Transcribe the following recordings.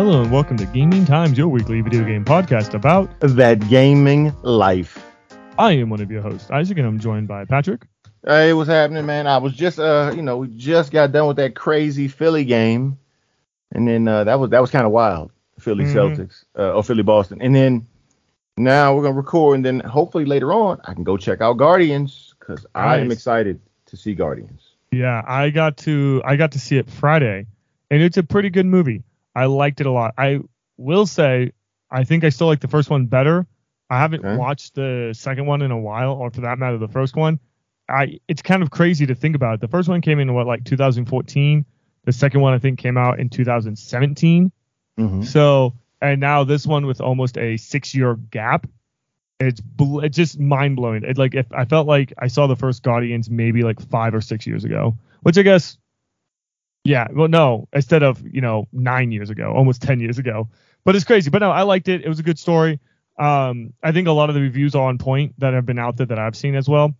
Hello and welcome to Gaming Times, your weekly video game podcast about that gaming life. I am one of your hosts, Isaac, and I'm joined by Patrick. Hey, what's happening, man? I was just, we just got done with that crazy Philly game, and then that was kind of wild, Philly Celtics or Philly Boston, and then now we're gonna record, and then hopefully later on I can go check out Guardians because I am excited to see Guardians. Yeah, I got to see it Friday, and it's a pretty good movie. I liked it a lot. I will say, I think I still like the first one better. I haven't watched the second one in a while, or for that matter, the first one. It's kind of crazy to think about it. The first one came in 2014. The second one I think came out in 2017. So, and now this one with almost a 6-year gap, it's just mind blowing. I felt like I saw the first Guardians maybe 5 or 6 years ago, which I guess. Yeah, well, no, instead of, 9 years ago, almost 10 years ago. But it's crazy. But no, I liked it. It was a good story. I think a lot of the reviews are on point that have been out there that I've seen as well.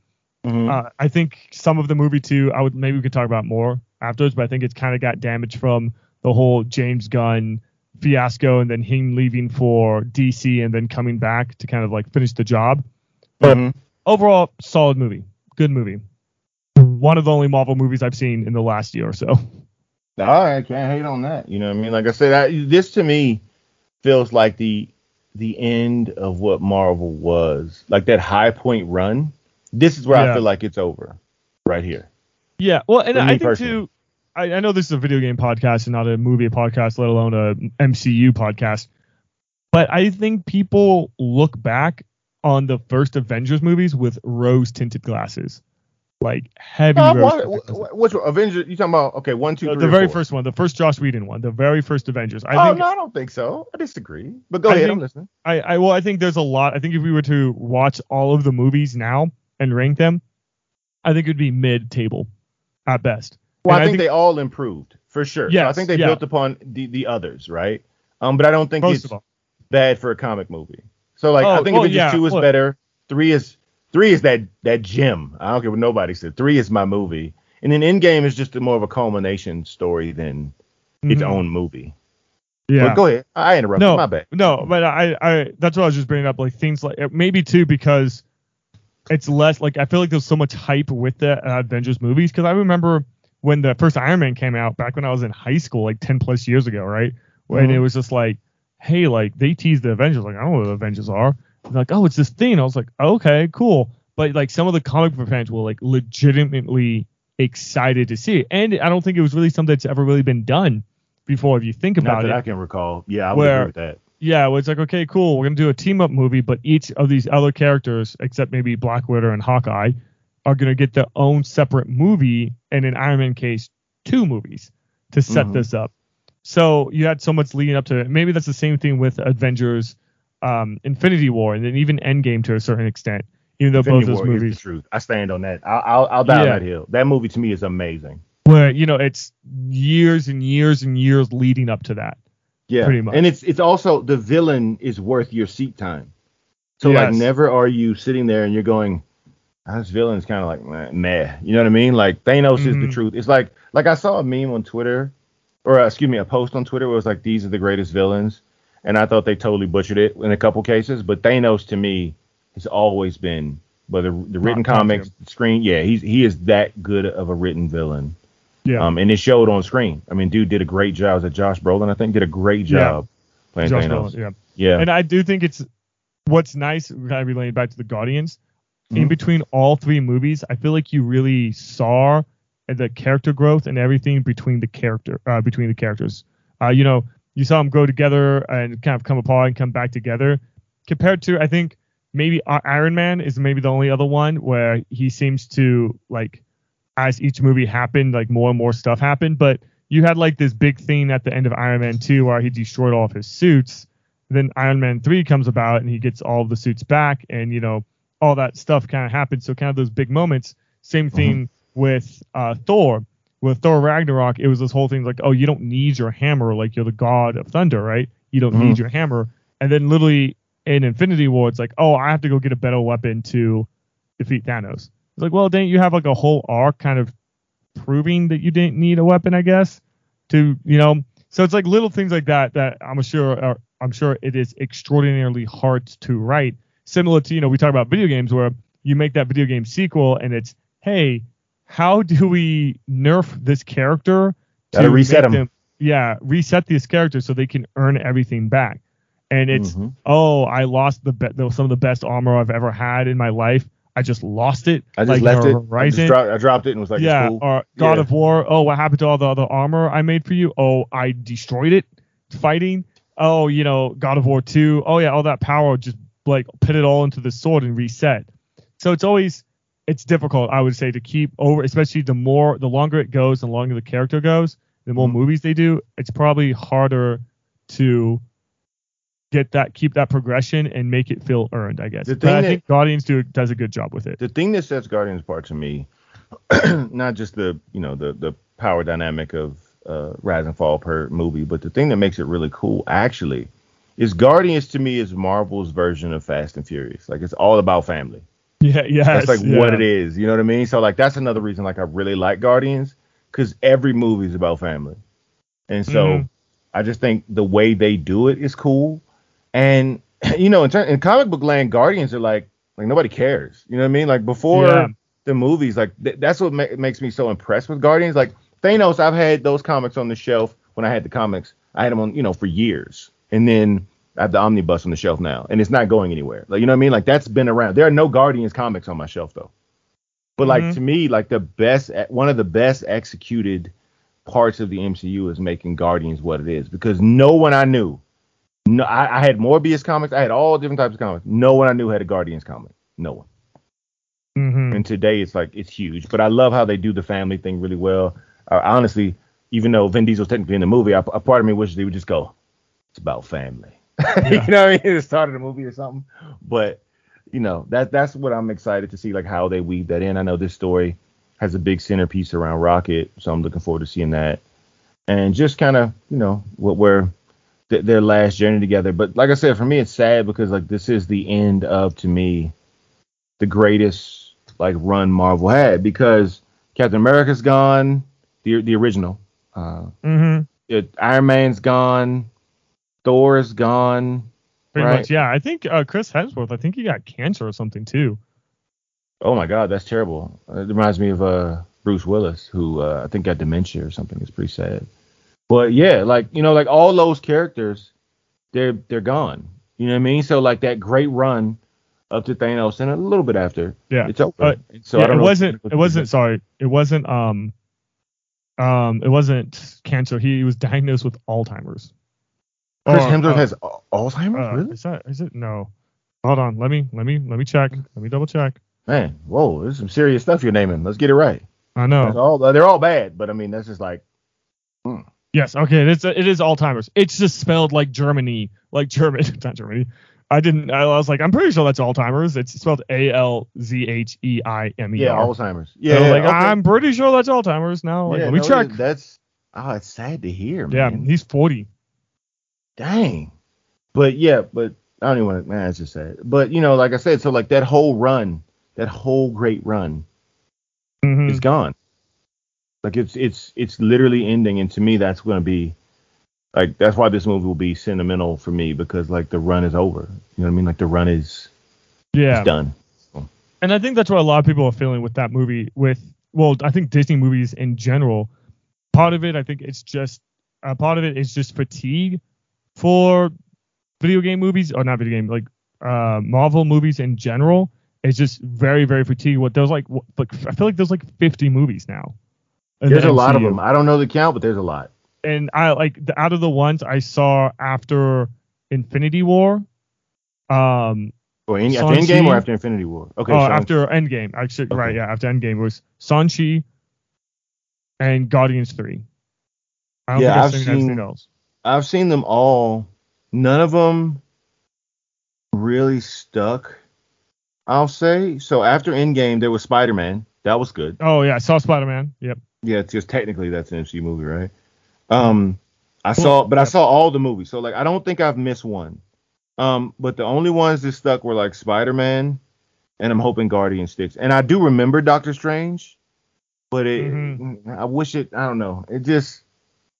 I think some of the movie, too, maybe we could talk about more afterwards, but I think it's kind of got damaged from the whole James Gunn fiasco and then him leaving for DC and then coming back to kind of finish the job. But overall, solid movie. Good movie. One of the only Marvel movies I've seen in the last year or so. I can't hate on that. You know what I mean? Like I said, this to me feels like the end of what Marvel was. Like that high point run. This is where I feel like it's over. Right here. Yeah. Well, and I think too, I know this is a video game podcast and not a movie podcast, let alone a MCU podcast. But I think people look back on the first Avengers movies with rose tinted glasses. Heavy Which Avengers? You talking about? Okay, 1, 2, 3. The very first one, the first Joss Whedon one, the very first Avengers. No, I don't think so. I disagree. But go ahead, I'm listening. I think there's a lot. I think if we were to watch all of the movies now and rank them, I think it'd be mid-table at best. Well, I think they all improved for sure. Yes, so I think they built upon the others, right? But I don't think it's bad for a comic movie. So I think Avengers 2 is better. 3 is that gem. I don't care what nobody said. 3 is my movie. And then Endgame is just more of a culmination story than its own movie. Yeah. But go ahead. I interrupted. My bad. No, but I that's what I was just bringing up. Things maybe too, because it's less I feel like there's so much hype with the Avengers movies. Because I remember when the first Iron Man came out back when I was in high school, 10 plus years ago, right? When it was just hey, they teased the Avengers. I don't know what the Avengers are. Oh, it's this thing. I was okay, cool. But some of the comic book fans were legitimately excited to see it. And I don't think it was really something that's ever really been done before if you think about it. Not that I can recall. Yeah, I would agree with that. Yeah, it's okay, cool. We're going to do a team up movie, but each of these other characters, except maybe Black Widow and Hawkeye, are going to get their own separate movie, and in Iron Man case, 2 movies to set this up. So you had so much leading up to it. Maybe that's the same thing with Avengers Infinity War, and then even Endgame to a certain extent, even though Infinity both those War movies. Is the truth. I stand on that. I'll die on that hill. That movie to me is amazing. Where it's years and years and years leading up to that. Yeah, pretty much. And it's also the villain is worth your seat time. So never are you sitting there and you're going, this villain's kind of meh. You know what I mean? Thanos is the truth. It's like I saw a meme on Twitter, or a post on Twitter where it was these are the greatest villains. And I thought they totally butchered it in a couple cases. But Thanos, to me, has always been, whether the written comics, screen, he is that good of a written villain. Yeah. And it showed on screen. I mean, dude did a great job. Was it Josh Brolin, I think, did a great job playing Josh Thanos. Brolin, yeah. And I do think it's what's nice, kind of relating back to the Guardians, in between all 3 movies, I feel like you really saw the character growth and everything between the characters. You saw them grow together and kind of come apart and come back together. Compared to, I think, maybe Iron Man is maybe the only other one where he seems to, as each movie happened, more and more stuff happened. But you had, this big thing at the end of Iron Man 2 where he destroyed all of his suits. Then Iron Man 3 comes about and he gets all of the suits back and, all that stuff kind of happens. So kind of those big moments. Same thing with Thor. With Thor Ragnarok, it was this whole thing you don't need your hammer, you're the god of thunder, right? You don't need your hammer. And then literally in Infinity War, it's I have to go get a better weapon to defeat Thanos. It's well, didn't you have a whole arc kind of proving that you didn't need a weapon, I guess, to, So it's like little things like that I'm sure it is extraordinarily hard to write. Similar to, we talk about video games where you make that video game sequel and it's, hey, how do we nerf this character to reset them? Yeah, reset these characters so they can earn everything back. And it's, I lost some of the best armor I've ever had in my life. I just lost it. I just left it. I dropped it and was like, yeah, it's cool. Or God of War. Oh, what happened to all the other armor I made for you? Oh, I destroyed it fighting. Oh, God of War 2. Oh, yeah, all that power, just like put it all into the sword and reset. So it's difficult, I would say, to keep over, especially the longer it goes, the longer the character goes, the more movies they do. It's probably harder to keep that progression and make it feel earned, I guess. But I think Guardians does a good job with it. The thing that sets Guardians apart to me, not just the power dynamic of rise and fall per movie, but the thing that makes it really cool actually is Guardians to me is Marvel's version of Fast and Furious. Like, it's all about family. Yeah. That's what it is. You know what I mean? So like that's another reason like I really like Guardians, because every movie is about family. And so I just think the way they do it is cool. And in comic book land, Guardians are like nobody cares. You know what I mean? Like before the movies, like that's what makes me so impressed with Guardians. Like Thanos, I've had those comics on the shelf when I had the comics. I had them on, for years. And then I have the omnibus on the shelf now, and it's not going anywhere. Like, you know what I mean? Like that's been around. There are no Guardians comics on my shelf though. But like to me, like one of the best executed parts of the MCU is making Guardians what it is, because no one I knew. No, I had Morbius comics. I had all different types of comics. No one I knew had a Guardians comic. No one. And today it's huge. But I love how they do the family thing really well. Honestly, even though Vin Diesel's technically in the movie, a part of me wishes they would just go, it's about family. You know what I mean? It started a movie or something. But that's what I'm excited to see, like how they weave that in. I know this story has a big centerpiece around Rocket, so I'm looking forward to seeing that. And just kind of, where their last journey together. But like I said, for me, it's sad because like this is the end of, to me, the greatest like run Marvel had, because Captain America's gone, the original. Iron Man's gone, Thor's gone. Pretty much, yeah. I think Chris Hemsworth, I think he got cancer or something too. Oh my God, that's terrible. It reminds me of Bruce Willis, who I think got dementia or something. It's pretty sad. But yeah, like like all those characters, they're gone. You know what I mean? So like that great run up to Thanos and a little bit after, it's over. So I don't know. It wasn't cancer. He was diagnosed with Alzheimer's. Chris Hemsworth has Alzheimer's? Really? Is it? No. Hold on. Let me check. Let me double check. Man, whoa, there's some serious stuff you're naming. Let's get it right. I know. They're all bad, but I mean that's just like. Yes. Okay. It is Alzheimer's. It's just spelled like Germany, like German, not Germany. I was like, I'm pretty sure that's Alzheimer's. It's spelled ALZHEIMER. Yeah, Alzheimer's. Yeah. So okay. I'm pretty sure that's Alzheimer's now. Like, let me check. It's sad to hear, man. Yeah, he's 40. Dang. But I don't even want to, man, it's just sad. But like I said, so like that whole great run is gone. Like it's literally ending, and to me that's going to be like, that's why this movie will be sentimental for me, because like the run is over. You know what I mean? Like the run is done. So. And I think that's what a lot of people are feeling with that movie. I think Disney movies in general. Part of it, I think it's just fatigue for video game movies, or not video game, like Marvel movies in general. It's just very, very fatigued. I feel like there's like 50 movies now. There's a lot of them. I don't know the count, but there's a lot. And I like out of the ones I saw after Infinity War. After Endgame or after Infinity War? Okay. After Endgame. Actually, okay. Right, yeah. After Endgame was Shang-Chi and Guardians 3. I don't think I've seen anything else. I've seen them all. None of them really stuck, I'll say. So after Endgame, there was Spider-Man. That was good. Oh yeah, I saw Spider-Man. Yep. Yeah, it's just technically that's an MCU movie, right? I saw all the movies, so like I don't think I've missed one. But the only ones that stuck were like Spider-Man, and I'm hoping Guardian sticks. And I do remember Doctor Strange, but I wish it. I don't know. It just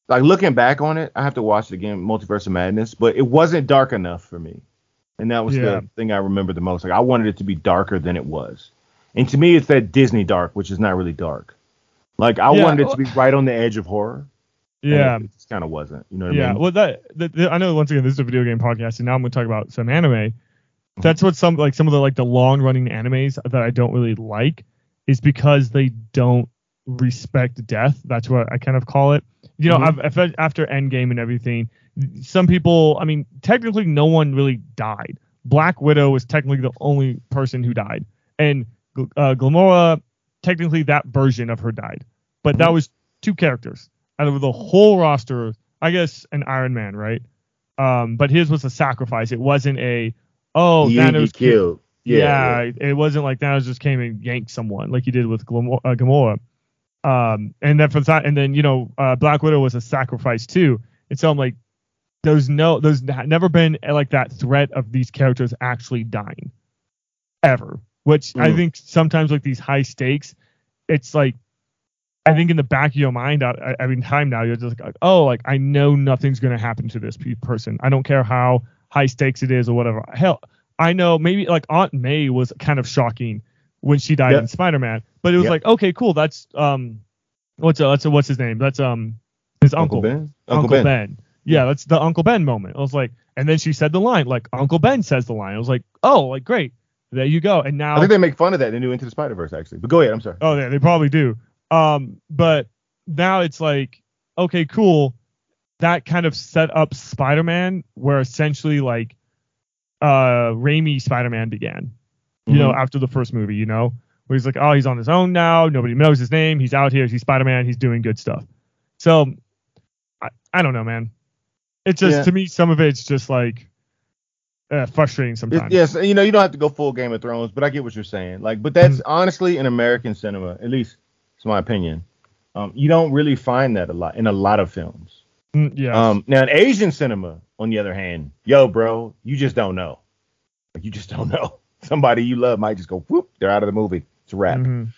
like looking back on it, I have to watch it again, Multiverse of Madness, but it wasn't dark enough for me. And that was the thing I remember the most. Like I wanted it to be darker than it was. And to me, it's that Disney dark, which is not really dark. Like I wanted it to be right on the edge of horror. Yeah. It just kind of wasn't. You know what I mean? Well, I know once again, this is a video game podcast, and now I'm going to talk about some anime. That's what some of the long running animes that I don't really like is because they don't respect death. That's what I kind of call it. You know, after Endgame and everything, some people, I mean, technically no one really died. Black Widow was technically the only person who died. And Gamora, technically that version of her died. But that was 2 characters out of the whole roster. I guess an Iron Man, right? But his was a sacrifice. It wasn't Thanos killed. Yeah, it wasn't like Thanos just came and yanked someone like he did with Gamora. And then Black Widow was a sacrifice too. And so I'm like, there's never been like that threat of these characters actually dying ever. Which I think sometimes like these high stakes, it's like, I think in the back of your mind, every time now you're just like, oh, like I know nothing's gonna happen to this person. I don't care how high stakes it is or whatever. Hell, I know maybe like Aunt May was kind of shocking when she died in Spider-Man, but it was like, okay, cool. That's what's his name? That's his uncle Ben. Uncle Ben. Yeah, that's the Uncle Ben moment. I was like, and then she said the line, like Uncle Ben says the line. I was like, oh, like great, there you go. And now I think they make fun of that in the new Into the Spider-Verse actually. But go ahead, I'm sorry. Oh yeah, they probably do. But now it's like, okay, cool. That kind of set up Spider-Man where essentially like Raimi Spider-Man began. You know, after the first movie, you know, where he's like, oh, he's on his own now. Nobody knows his name. He's out here. He's Spider-Man. He's doing good stuff. So I don't know, man. It's just to me, some of it's just like frustrating sometimes. Yes, you know, you don't have to go full Game of Thrones, but I get what you're saying. Like, but that's honestly in American cinema, at least it's my opinion. You don't really find that a lot in a lot of films. Now in Asian cinema, on the other hand, yo, bro, you just don't know. Like, you just don't know. Somebody you love might just go whoop, they're out of the movie. It's a wrap.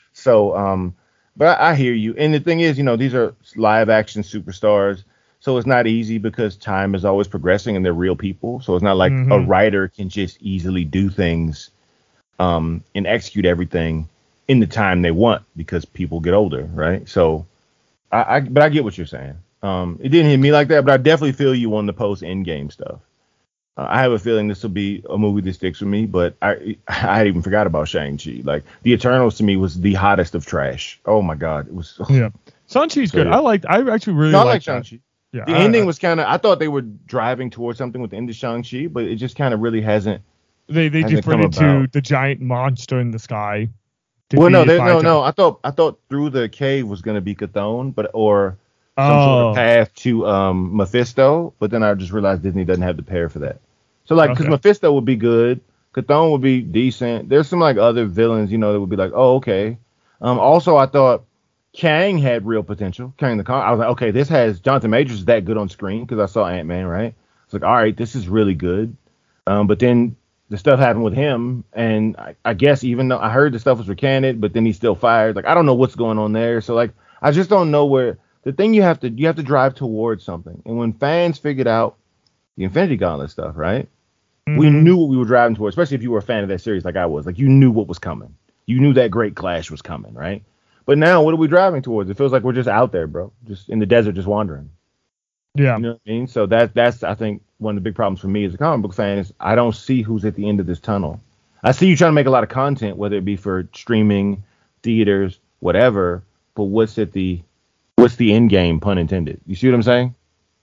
So, but I hear you. And the thing is, you know, these are live action superstars. So it's not easy because time is always progressing and they're real people. So it's not like a writer can just easily do things and execute everything in the time they want because people get older, right? So but I get what you're saying. It didn't hit me like that, but I definitely feel you on the post-Endgame stuff. I have a feeling this will be a movie that sticks with me, but I even forgot about Shang-Chi. Like, The Eternals to me was the hottest of trash. Oh my God. It was Shang-Chi's good. I actually really like Shang-Chi. Yeah, the ending was kind of, I thought they were driving towards something with the end of Shang-Chi, but it just kind of really hasn't. They just put it to the giant monster in the sky. Well, no. I thought through the cave was going to be Chthon, or some sort of path to Mephisto, but then I just realized Disney doesn't have the pair for that. So like, because Mephisto would be good, Chthon would be decent. There's some like other villains, you know, that would be like, oh, okay. Also, I thought Kang had real potential. Kang the Conqueror. I was like, okay, this has Jonathan Majors is that good on screen because I saw Ant-Man, right? It's like, all right, this is really good. But then the stuff happened with him, and I guess even though I heard the stuff was recanted, but then he's still fired. Like, I don't know what's going on there. So like, I just don't know where. The thing you have to drive towards something. And when fans figured out the Infinity Gauntlet stuff, right? We knew what we were driving towards, especially if you were a fan of that series like I was. Like, you knew what was coming. You knew that great clash was coming, right? But now, what are we driving towards? It feels like we're just out there, bro. Just in the desert, just wandering. Yeah. You know what I mean? So that's I think, one of the big problems for me as a comic book fan is I don't see who's at the end of this tunnel. I see you trying to make a lot of content, whether it be for streaming, theaters, whatever, but what's the end game, pun intended? You see what I'm saying?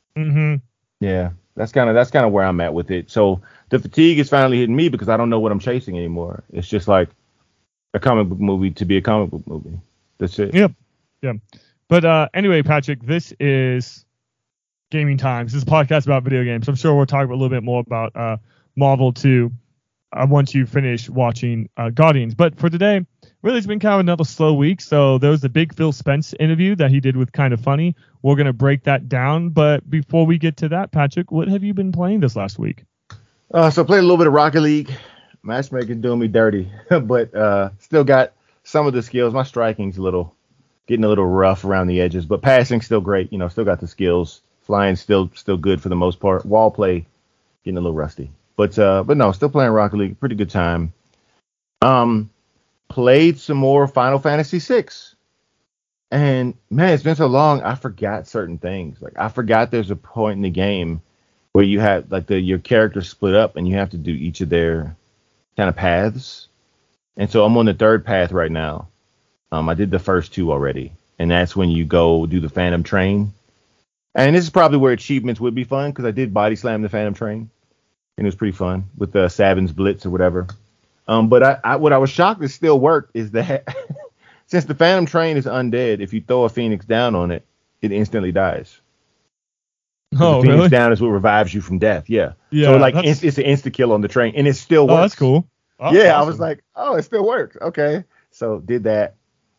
Yeah, that's kind of where I'm at with it. So the fatigue is finally hitting me because I don't know what I'm chasing anymore. It's just like a comic book movie to be a comic book movie. That's it. Yep. Yeah. But anyway, Patrick, this is Gaming Times. This is a podcast about video games. I'm sure we'll talk a little bit more about Marvel too once you finish watching Guardians. But for today, really, it's been kind of another slow week. So there was the big Phil Spence interview that he did with Kind of Funny. We're going to break that down. But before we get to that, Patrick, what have you been playing this last week? So I played a little bit of Rocket League. Matchmaking doing me dirty, but still got some of the skills. My striking's a little getting a little rough around the edges, but passing still great. Still got the skills. Flying still good for the most part. Wall play getting a little rusty, but no, still playing Rocket League. Pretty good time. Played some more Final Fantasy VI, and man, it's been so long. I forgot certain things. Like I forgot there's a point in the game where you have like your characters split up, and you have to do each of their kind of paths. And so I'm on the third path right now. I did the first two already, and that's when you go do the Phantom Train. And this is probably where achievements would be fun, because I did body slam the Phantom Train, and it was pretty fun with the Savin's Blitz or whatever. But what I was shocked it still worked is that since the Phantom Train is undead, if you throw a Phoenix down on it, it instantly dies. Oh, the Phoenix really? down is what revives you from death. Yeah. Yeah. So it's an insta kill on the train, and it still works. Oh, that's cool. Oh, yeah, awesome. I was like, oh, it still works. Okay. So did that.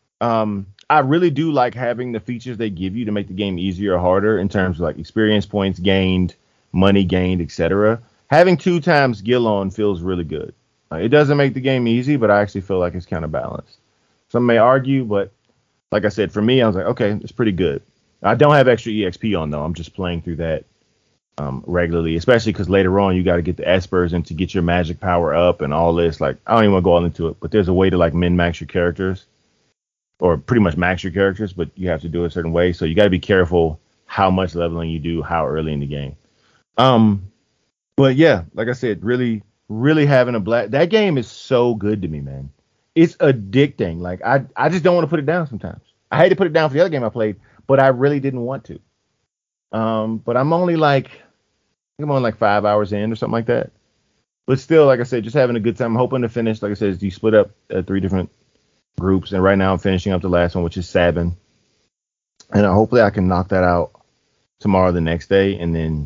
I really do like having the features they give you to make the game easier or harder in terms of like experience points gained, money gained, etc. Having 2 times Gil on feels really good. It doesn't make the game easy, but I actually feel like it's kind of balanced. Some may argue, but like I said, for me, I was like, okay, it's pretty good. I don't have extra EXP on though. I'm just playing through that regularly, especially because later on you got to get the espers and to get your magic power up and all this. Like, I don't even want to go all into it, but there's a way to like min-max your characters, or pretty much max your characters, but you have to do it a certain way. So you got to be careful how much leveling you do, how early in the game. But yeah, like I said, really, really having a blast. That game is so good to me, man. It's addicting. Like I just don't want to put it down sometimes. I had to put it down for the other game I played, but I really didn't want to. But I'm only like 5 hours in or something like that. But still, like I said, just having a good time. I'm hoping to finish. Like I said, you split up 3 different groups, and right now I'm finishing up the last one, which is Sabin. And hopefully I can knock that out tomorrow, the next day, and then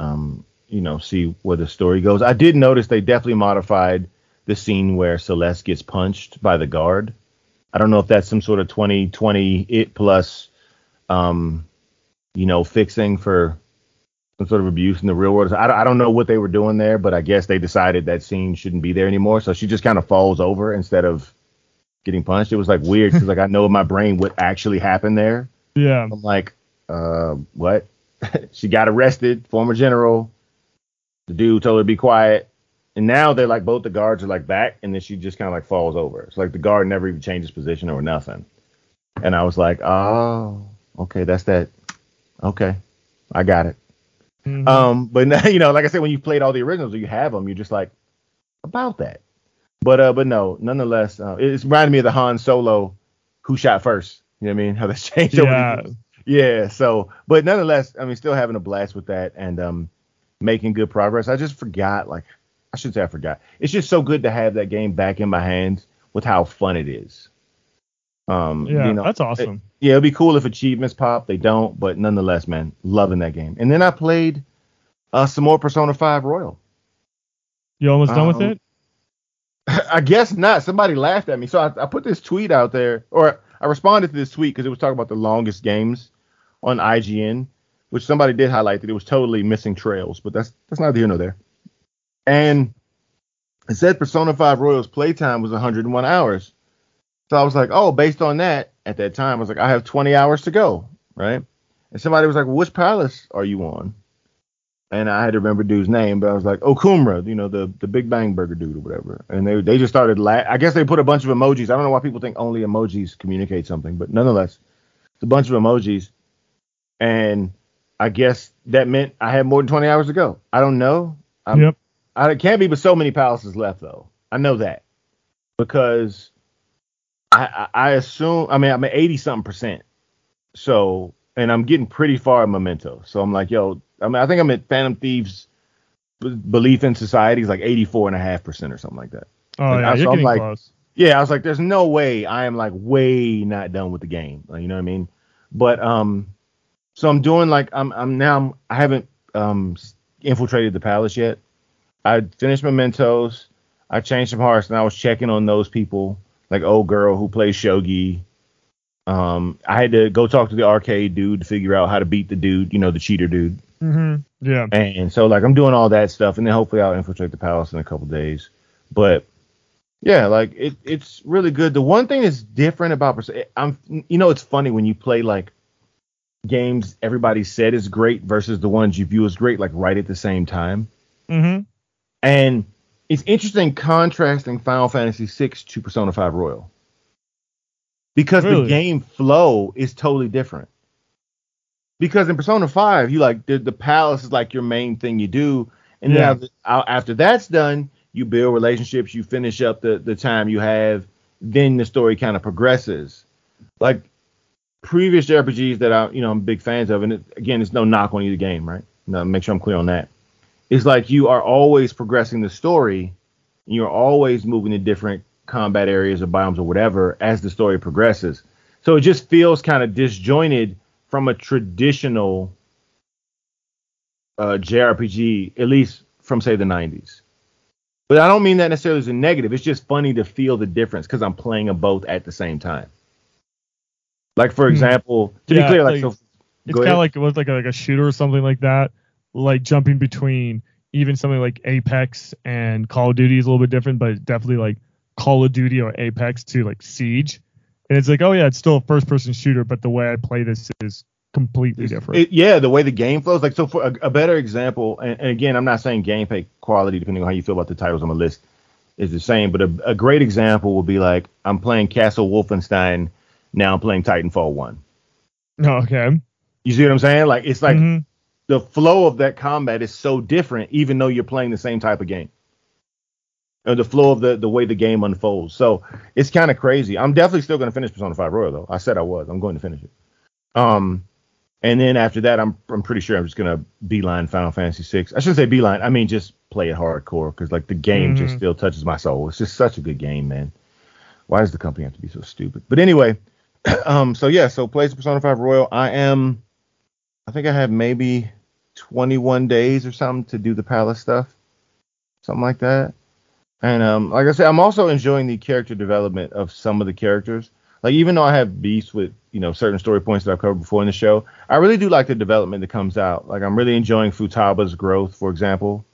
see where the story goes. I did notice they definitely modified the scene where Celeste gets punched by the guard. I don't know if that's some sort of 2020 it plus fixing for some sort of abuse in the real world. I don't know what they were doing there, but I guess they decided that scene shouldn't be there anymore. So she just kind of falls over instead of getting punched. It was like weird because like I know in my brain what actually happened there. Yeah. I'm like, what? She got arrested, former general. The dude told her to be quiet. And now they're like, both the guards are like back, and then she just kind of like falls over. It's like the guard never even changed his position or nothing. And I was like, oh, okay, that's that. Okay, I got it. Mm-hmm. But now, like I said, when you played all the originals, or you have them, you're just like, about that. But no, nonetheless, it's reminded me of the Han Solo, who shot first. You know what I mean? How that's changed over the years. Yeah. So, but nonetheless, I mean, still having a blast with that and making good progress. I just forgot, I shouldn't say I forgot. It's just so good to have that game back in my hands with how fun it is. That's awesome. It'd be cool if achievements pop. They don't, but nonetheless, man, loving that game. And then I played some more Persona 5 Royal. You almost done with it? I guess not. Somebody laughed at me. So I put this tweet out there, or I responded to this tweet because it was talking about the longest games on IGN, which somebody did highlight that it was totally missing trails, but that's neither here nor there. And it said Persona 5 Royal's playtime was 101 hours. So I was like, oh, based on that, at that time, I was like, I have 20 hours to go, right? And somebody was like, well, which palace are you on? And I had to remember dude's name, but I was like, Okumura, the Big Bang Burger dude or whatever. And they just started I guess they put a bunch of emojis. I don't know why people think only emojis communicate something, but nonetheless, it's a bunch of emojis. And I guess that meant I had more than 20 hours to go. I don't know. Yep. I can't be but so many palaces left, though. I know that. Because I assume, I'm at 80-something%. So, and I'm getting pretty far in Memento. So I'm like, I think I'm at Phantom Thieves Belief in Society is like 84.5% or something like that. Oh, yeah, you're getting close. Yeah, I was like, there's no way I am like way not done with the game. You know what I mean? But, so I'm doing like, I haven't infiltrated the palace yet. I finished Mementos. I changed some hearts, and I was checking on those people, like old girl who plays Shogi. I had to go talk to the arcade dude to figure out how to beat the dude, the cheater dude. Mm-hmm. Yeah. And so like I'm doing all that stuff, and then hopefully I'll infiltrate the palace in a couple days. But Yeah, like it's really good. The one thing that's different about it's funny when you play like games everybody said is great versus the ones you view as great, like right at the same time. Mm-hmm. And it's interesting contrasting Final Fantasy VI to Persona 5 Royal because the game flow is totally different. Because in Persona 5, you like the palace is like your main thing you do, and then after that's done, you build relationships, you finish up the time you have, then the story kind of progresses. Like previous RPGs that I'm big fans of, and again, it's no knock on either game, right? No, make sure I'm clear on that. It's like you are always progressing the story, and you're always moving to different combat areas or biomes or whatever as the story progresses. So it just feels kind of disjointed from a traditional JRPG, at least from say the 90s. But I don't mean that necessarily as a negative. It's just funny to feel the difference because I'm playing them both at the same time. Like for example, to be clear, it's kind of like it was like a shooter or something like that. Like jumping between even something like Apex and Call of Duty is a little bit different, but definitely like Call of Duty or Apex to like Siege. And it's like, oh yeah, it's still a first person shooter, but the way I play this is completely different. The way the game flows. Like, so for a better example, and again, I'm not saying gameplay quality, depending on how you feel about the titles on the list, is the same, but a great example would be like, I'm playing Castle Wolfenstein, now I'm playing Titanfall 1. Oh, okay. You see what I'm saying? Like, it's like the flow of that combat is so different, even though you're playing the same type of game. Or the flow of the way the game unfolds. So it's kind of crazy. I'm definitely still going to finish Persona 5 Royal, though. I said I was. I'm going to finish it. And then after that, I'm pretty sure I'm just going to beeline Final Fantasy 6. I shouldn't say beeline. I mean, just play it hardcore because like the game just still touches my soul. It's just such a good game, man. Why does the company have to be so stupid? But anyway, so plays Persona 5 Royal. I think I have maybe 21 days or something to do the palace stuff. Something like that. And like I said, I'm also enjoying the character development of some of the characters. Like, even though I have beefs with, certain story points that I've covered before in the show, I really do like the development that comes out. Like, I'm really enjoying Futaba's growth, for example.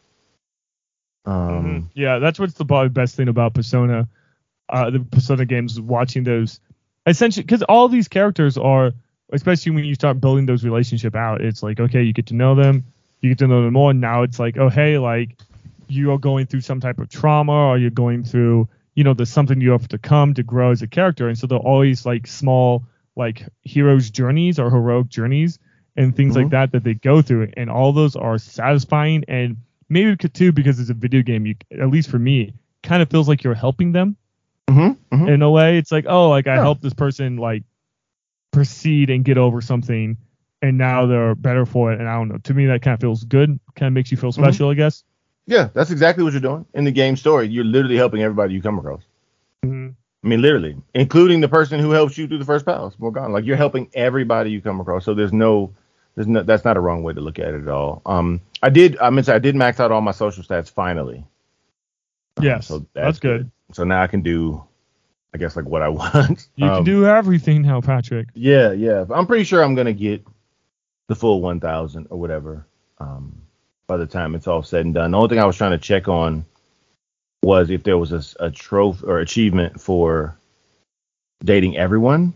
Yeah, that's what's the probably best thing about Persona, the Persona games, watching those. Essentially, because all these characters are, especially when you start building those relationship out, it's like, okay, you get to know them more. And now it's like, oh, hey, like, you are going through some type of trauma, or you're going through, there's something you have to come to grow as a character. And so they're always like small, like heroes' journeys or heroic journeys and things like that they go through. And all those are satisfying. And maybe too, because it's a video game, you, at least for me, kind of feels like you're helping them in a way. It's like, oh, like I helped this person like proceed and get over something, and now they're better for it. And I don't know, to me, that kind of feels good. Kind of makes you feel special, I guess. Yeah, that's exactly what you're doing in the game story. You're literally helping everybody you come across. I mean, literally, including the person who helps you through the first palace, Morgana. Like, you're helping everybody you come across. So that's not a wrong way to look at it at all. I did max out all my social stats finally. Yes, so that's good. So now I can do, I guess, like what I want. You can do everything now, Patrick. Yeah. I'm pretty sure I'm gonna get the full 1,000 or whatever. By the time it's all said and done. The only thing I was trying to check on was if there was a trophy or achievement for dating everyone.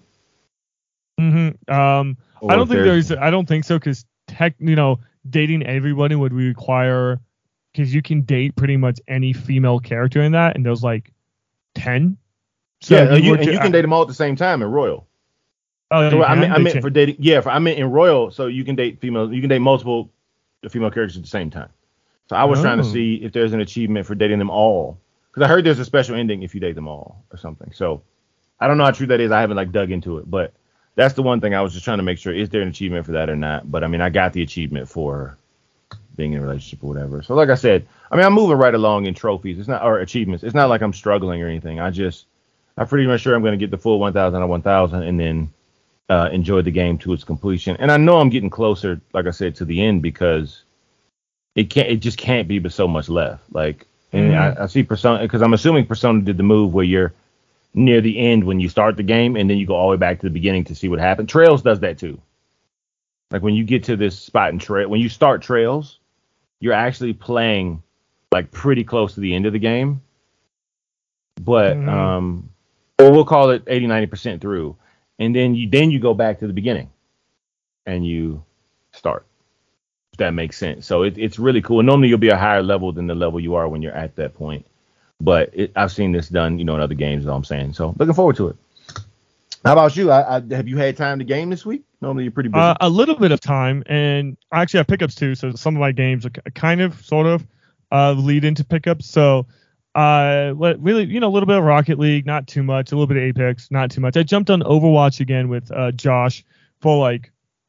I don't think so, because dating everybody would require, because you can date pretty much any female character in that, and there's like 10. So you can date them all at the same time in Royal. Oh, so I meant for dating. Yeah, I meant in Royal, so you can date females. You can date multiple female characters at the same time. So I was trying to see if there's an achievement for dating them all, because I heard there's a special ending if you date them all or something. So I don't know how true that is. I haven't like dug into it, but that's the one thing I was just trying to make sure, is there an achievement for that or not? But I mean, I got the achievement for being in a relationship or whatever. So like I said, I mean, I'm moving right along in trophies. It's not, or achievements. It's not like I'm struggling or anything. I'm pretty much sure I'm going to get the full 1,000 or 1,000 and then enjoy the game to its completion. And I know I'm getting closer, like I said, to the end, because it just can't be but so much left. Like, and I see Persona, because I'm assuming Persona did the move where you're near the end when you start the game, and then you go all the way back to the beginning to see what happened. Trails does that too. Like, when you get to this spot in Trail, when you start Trails, you're actually playing like pretty close to the end of the game. but or we'll call it 80-90% through, and then you go back to the beginning and you start. If that makes sense. So it's really cool. And normally you'll be a higher level than the level you are when you're at that point. But I've seen this done, in other games, is all I'm saying. So looking forward to it. How about you? Have you had time to game this week? Normally you're pretty busy. A little bit of time, and I actually have pickups too. So some of my games are kind of, sort of, lead into pickups. So really, a little bit of Rocket League, not too much. A little bit of Apex, not too much. I jumped on Overwatch again with Josh for like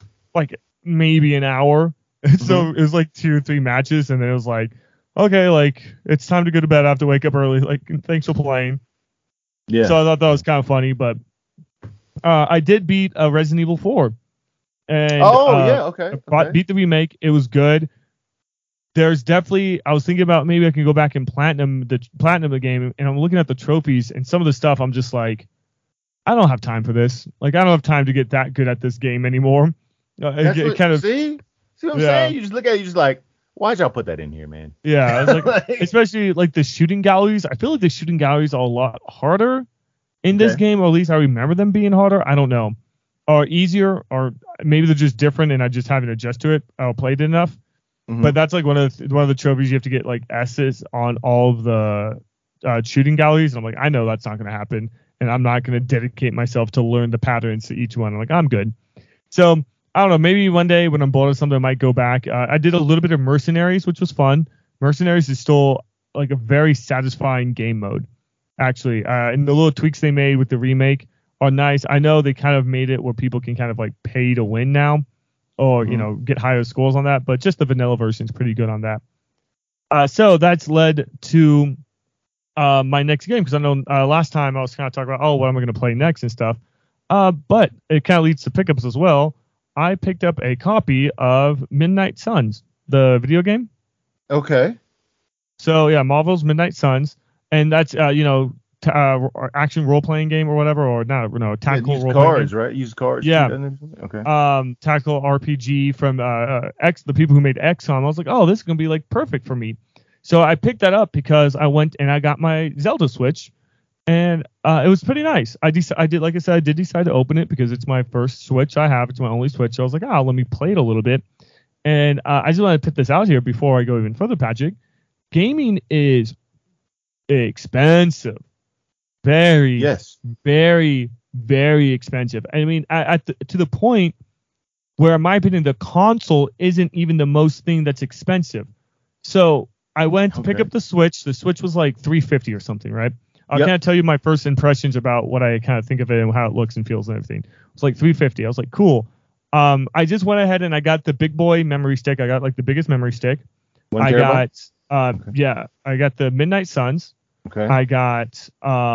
maybe an hour. So it was like 2 or 3 matches, and then it was like, okay, like it's time to go to bed. I have to wake up early. Like, thanks for playing. Yeah. So I thought that was kind of funny, but I did beat Resident Evil 4. And okay. Beat the remake. It was good. There's definitely, I was thinking about maybe I can go back and platinum the game, and I'm looking at the trophies and some of the stuff. I'm just like, I don't have time for this. Like, I don't have time to get that good at this game anymore. See what I'm saying? You just look at it, you just like, why'd y'all put that in here, man? Yeah, I was like, especially like the shooting galleries. I feel like the shooting galleries are a lot harder in this game, or at least I remember them being harder. I don't know, or easier, or maybe they're just different, and I just haven't adjusted to it. I played it enough, but that's like one of the trophies. You have to get like S's on all of the shooting galleries, and I'm like, I know that's not going to happen, and I'm not going to dedicate myself to learn the patterns to each one. I'm like, I'm good. So I don't know, maybe one day when I'm bored or something, I might go back. I did a little bit of Mercenaries, which was fun. Mercenaries is still like a very satisfying game mode, actually. And the little tweaks they made with the remake are nice. I know they kind of made it where people can kind of like pay to win now, or, get higher scores on that. But just the vanilla version is pretty good on that. So that's led to my next game, because I know last time I was kind of talking about, what am I going to play next and stuff. But it kind of leads to pickups as well. I picked up a copy of Midnight Suns, the video game. Okay. So yeah, Marvel's Midnight Suns, and that's action role playing game or whatever, or tactical role playing cards, game. Right? Use cards. Yeah. Okay. Tactical RPG from the people who made XCOM. I was like, oh, this is gonna be like perfect for me. So I picked that up because I went and I got my Zelda Switch. And it was pretty nice. I did, like I said, I did decide to open it because it's my first Switch I have. It's my only Switch. So I was like, let me play it a little bit. And I just want to put this out here before I go even further, Patrick. Gaming is expensive. Very, very, very expensive. I mean, to the point where, in my opinion, the console isn't even the most thing that's expensive. So I went to pick up the Switch. The Switch was like $350 or something, right? I'll kind of tell you my first impressions about what I kind of think of it and how it looks and feels and everything. It's like $350. I was like, cool. I just went ahead and I got the big boy memory stick. I got like the biggest memory stick. I got the Midnight Suns. Okay. I got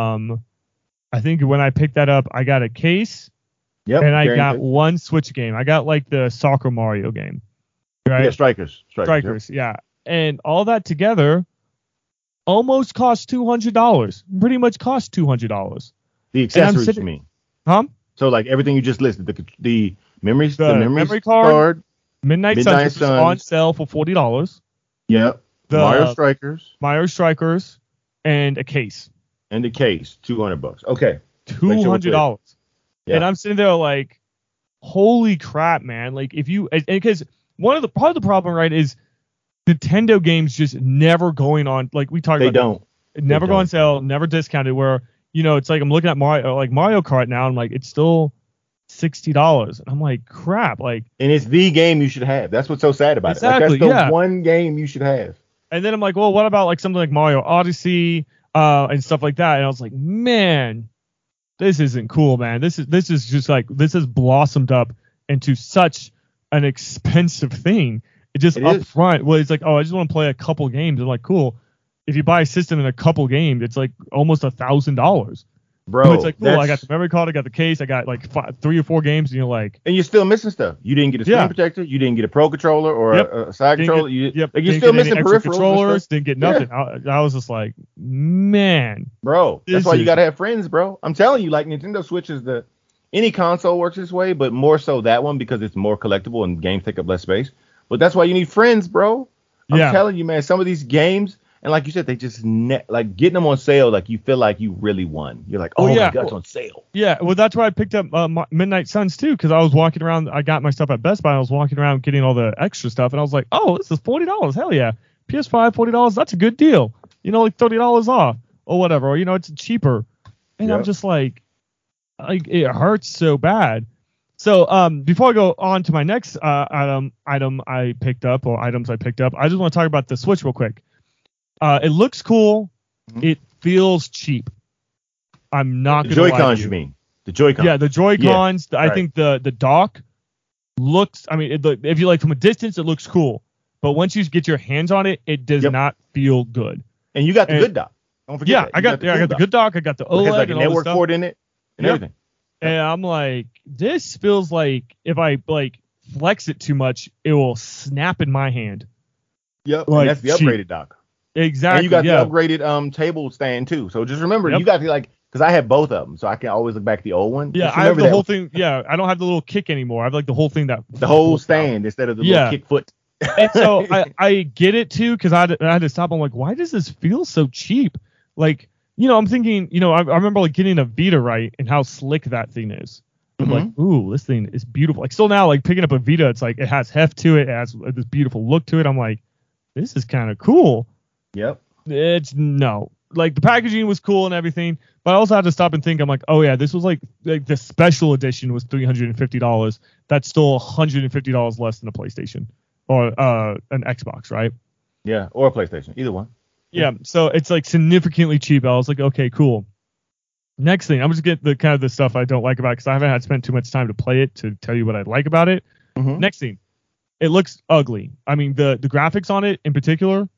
I think when I picked that up, I got a case. Yep. And I got one Switch game. I got like the Soccer Mario game. Right? Yeah, Strikers. Yeah. And all that together almost cost $200. Pretty much cost $200. The accessories, you mean? Huh? So like everything you just listed, the memory card, Midnight Suns was on sale for $40. Yep. Mario Strikers, and a case. $200. Okay. $200. Yeah. And I'm sitting there like, holy crap, man! Like because part of the problem, right, is Nintendo games just never going on, like we talked about. Never go on sale, never discounted. Where it's like I'm looking at Mario Kart now, and I'm like, it's still $60, and I'm like, crap, like. And it's the game you should have. That's what's so sad about it. Like, that's the one game you should have. And then I'm like, well, what about like something like Mario Odyssey and stuff like that? And I was like, man, this isn't cool, man. This is just like, this has blossomed up into such an expensive thing. It up front. Well, it's like, I just want to play a couple games. I'm like, cool. If you buy a system and a couple games, it's like almost $1,000. Bro, so it's like, cool. I got the memory card, I got the case, I got like 3 or 4 games, and you're like, and you're still missing stuff. You didn't get a screen protector, you didn't get a pro controller or a side controller. You're still missing peripherals. Controllers, didn't get nothing. I was just like, man, bro, that's why you gotta have friends, bro. I'm telling you, like Nintendo Switch is any console works this way, but more so that one because it's more collectible and games take up less space. But that's why you need friends, bro. I'm telling you, man, some of these games, And like you said, they just like getting them on sale. Like you feel like you really won. You're like, oh yeah, my God, it's on sale. Yeah, well, that's why I picked up Midnight Suns too, because I was walking around. I got my stuff at Best Buy. I was walking around getting all the extra stuff, and I was like, oh, this is $40. Hell yeah, PS5 $40. That's a good deal. Like $30 off or whatever. Or it's cheaper. And I'm just like it hurts so bad. So before I go on to my next item I picked up, or items I picked up, I just want to talk about the Switch real quick. It looks cool. Mm-hmm. It feels cheap. I'm not going to lie to you. Joy-Cons, you mean? The Joy-Cons. Yeah, the Joy-Cons. Yeah, I think the dock looks, if you like from a distance, it looks cool. But once you get your hands on it, it does not feel good. And you got the good dock. Don't forget that. I got the good dock. I got the OLED. It has like a network port in it and everything. And I'm like, this feels like if I flex it too much, it will snap in my hand. Yep, and that's the upgraded dock. Exactly. And you got the upgraded table stand too. So just remember, you got the because I have both of them, so I can always look back at the old one. Yeah, I have the whole thing. Yeah, I don't have the little kick anymore. I have the whole thing the whole stand instead of the little kick foot. And so I get it too, because I had to stop. I'm like, why does this feel so cheap? I'm thinking, I remember getting a Vita, right, and how slick that thing is. I'm like, ooh, this thing is beautiful. Still now, picking up a Vita, it's it has heft to it. It has this beautiful look to it. I'm like, this is kind of cool. Yep. The packaging was cool and everything, but I also had to stop and think. I'm like, oh yeah, this was the special edition was $350. That's still $150 less than a PlayStation or an Xbox, right? Yeah, or a PlayStation, either one. Yeah, so it's significantly cheap. I was like, okay, cool. Next thing, I'm just getting the kind of the stuff I don't like about it, because I haven't had spent too much time to play it to tell you what I like about it. Mm-hmm. Next thing, it looks ugly. The graphics on it in particular,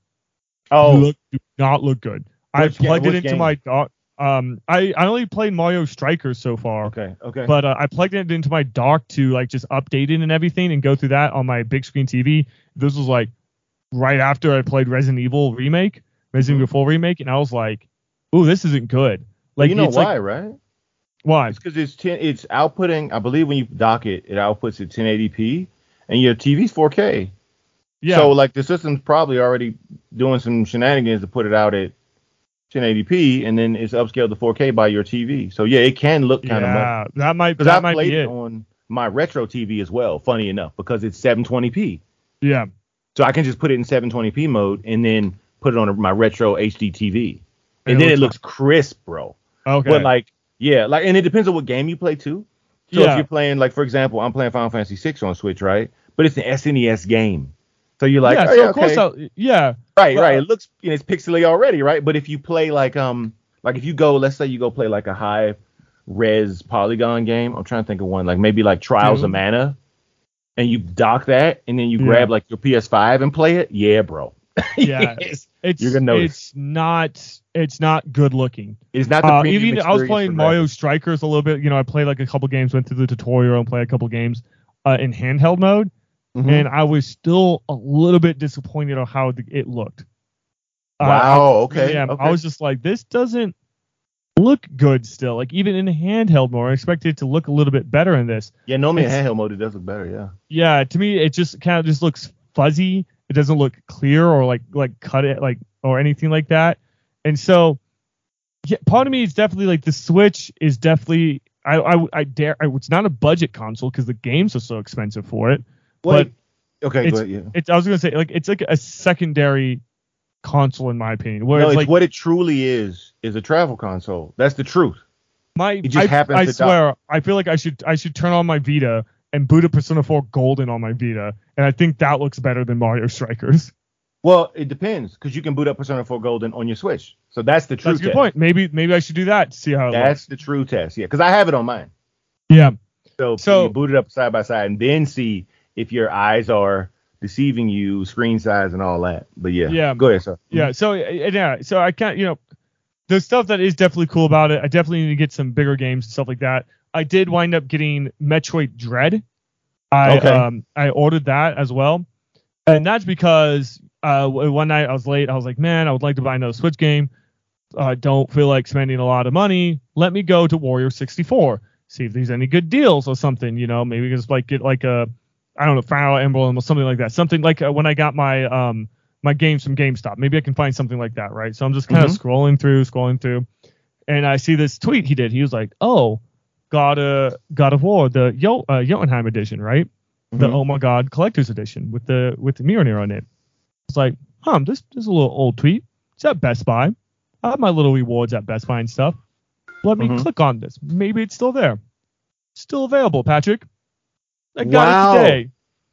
do not look good. I plugged it into my dock. I only played Mario Strikers so far. Okay. But I plugged it into my dock to just update it and everything and go through that on my big screen TV. This was right after I played Resident Evil 4 remake, and I was like, ooh, this isn't good. You know why, right? Why? It's because it's outputting, I believe when you dock it, it outputs at 1080p, and your TV's 4K. Yeah. So the system's probably already doing some shenanigans to put it out at 1080p, and then it's upscaled to 4K by your TV. So yeah, it can look kind of messy. That might played be it on my retro TV as well. Funny enough, because it's 720p. Yeah. So I can just put it in 720p mode and then put it on my retro HD TV, and then it looks crisp, bro. Okay. But and it depends on what game you play too. So if you're playing, for example, I'm playing Final Fantasy 6 on Switch, right? But it's an SNES game. So you're like, of course, right. It looks, it's pixely already, right? But if you play if you go, let's say you go play a high res polygon game. I'm trying to think of one, maybe Trials of Mana, and you dock that, and then you grab your PS5 and play it. Yeah, bro. Yeah, you're gonna notice. It's not good looking. It's not the even I was playing Mario Strikers a little bit. I played a couple games, went through the tutorial and played a couple games in handheld mode. Mm-hmm. And I was still a little bit disappointed on how it looked. Wow. Okay. I was just like, this doesn't look good still. Even in handheld mode, I expected it to look a little bit better in this. Yeah, normally in handheld mode, it does look better. Yeah. Yeah. To me, it just kind of just looks fuzzy. It doesn't look clear or cut it or anything like that. And so, yeah, part of me is definitely the Switch is definitely it's not a budget console because the games are so expensive for it. But okay, go ahead, yeah. I was gonna say it's a secondary console in my opinion. Where it's what it truly is a travel console. That's the truth. I swear, I feel like I should turn on my Vita and boot up Persona 4 Golden on my Vita, and I think that looks better than Mario Strikers. Well, it depends, because you can boot up Persona 4 Golden on your Switch. So that's the true test. That's a good point. Maybe I should do that to see how it looks. That's the true test, yeah, because I have it on mine. Yeah. So you boot it up side by side and then see if your eyes are deceiving you, screen size and all that. But yeah. Go ahead, sir. Yeah. So I can't, the stuff that is definitely cool about it. I definitely need to get some bigger games and stuff like that. I did wind up getting Metroid Dread. I ordered that as well, and that's because one night I was late. I was like, man, I would like to buy another Switch game. I don't feel like spending a lot of money. Let me go to Warrior 64, see if there's any good deals or something. Maybe just get a, I don't know, Fire Emblem or something like that. Something like when I got my my games from GameStop. Maybe I can find something like that, right? So I'm just kind of scrolling through, and I see this tweet he did. He was like, "Oh, God of War, the Jotunheim edition, right? The Oh My God Collector's Edition with the Mjolnir on it." It's like, this is a little old tweet. It's at Best Buy. I have my little rewards at Best Buy and stuff. Let me click on this. Maybe it's still there. Still available, Patrick. I got it today.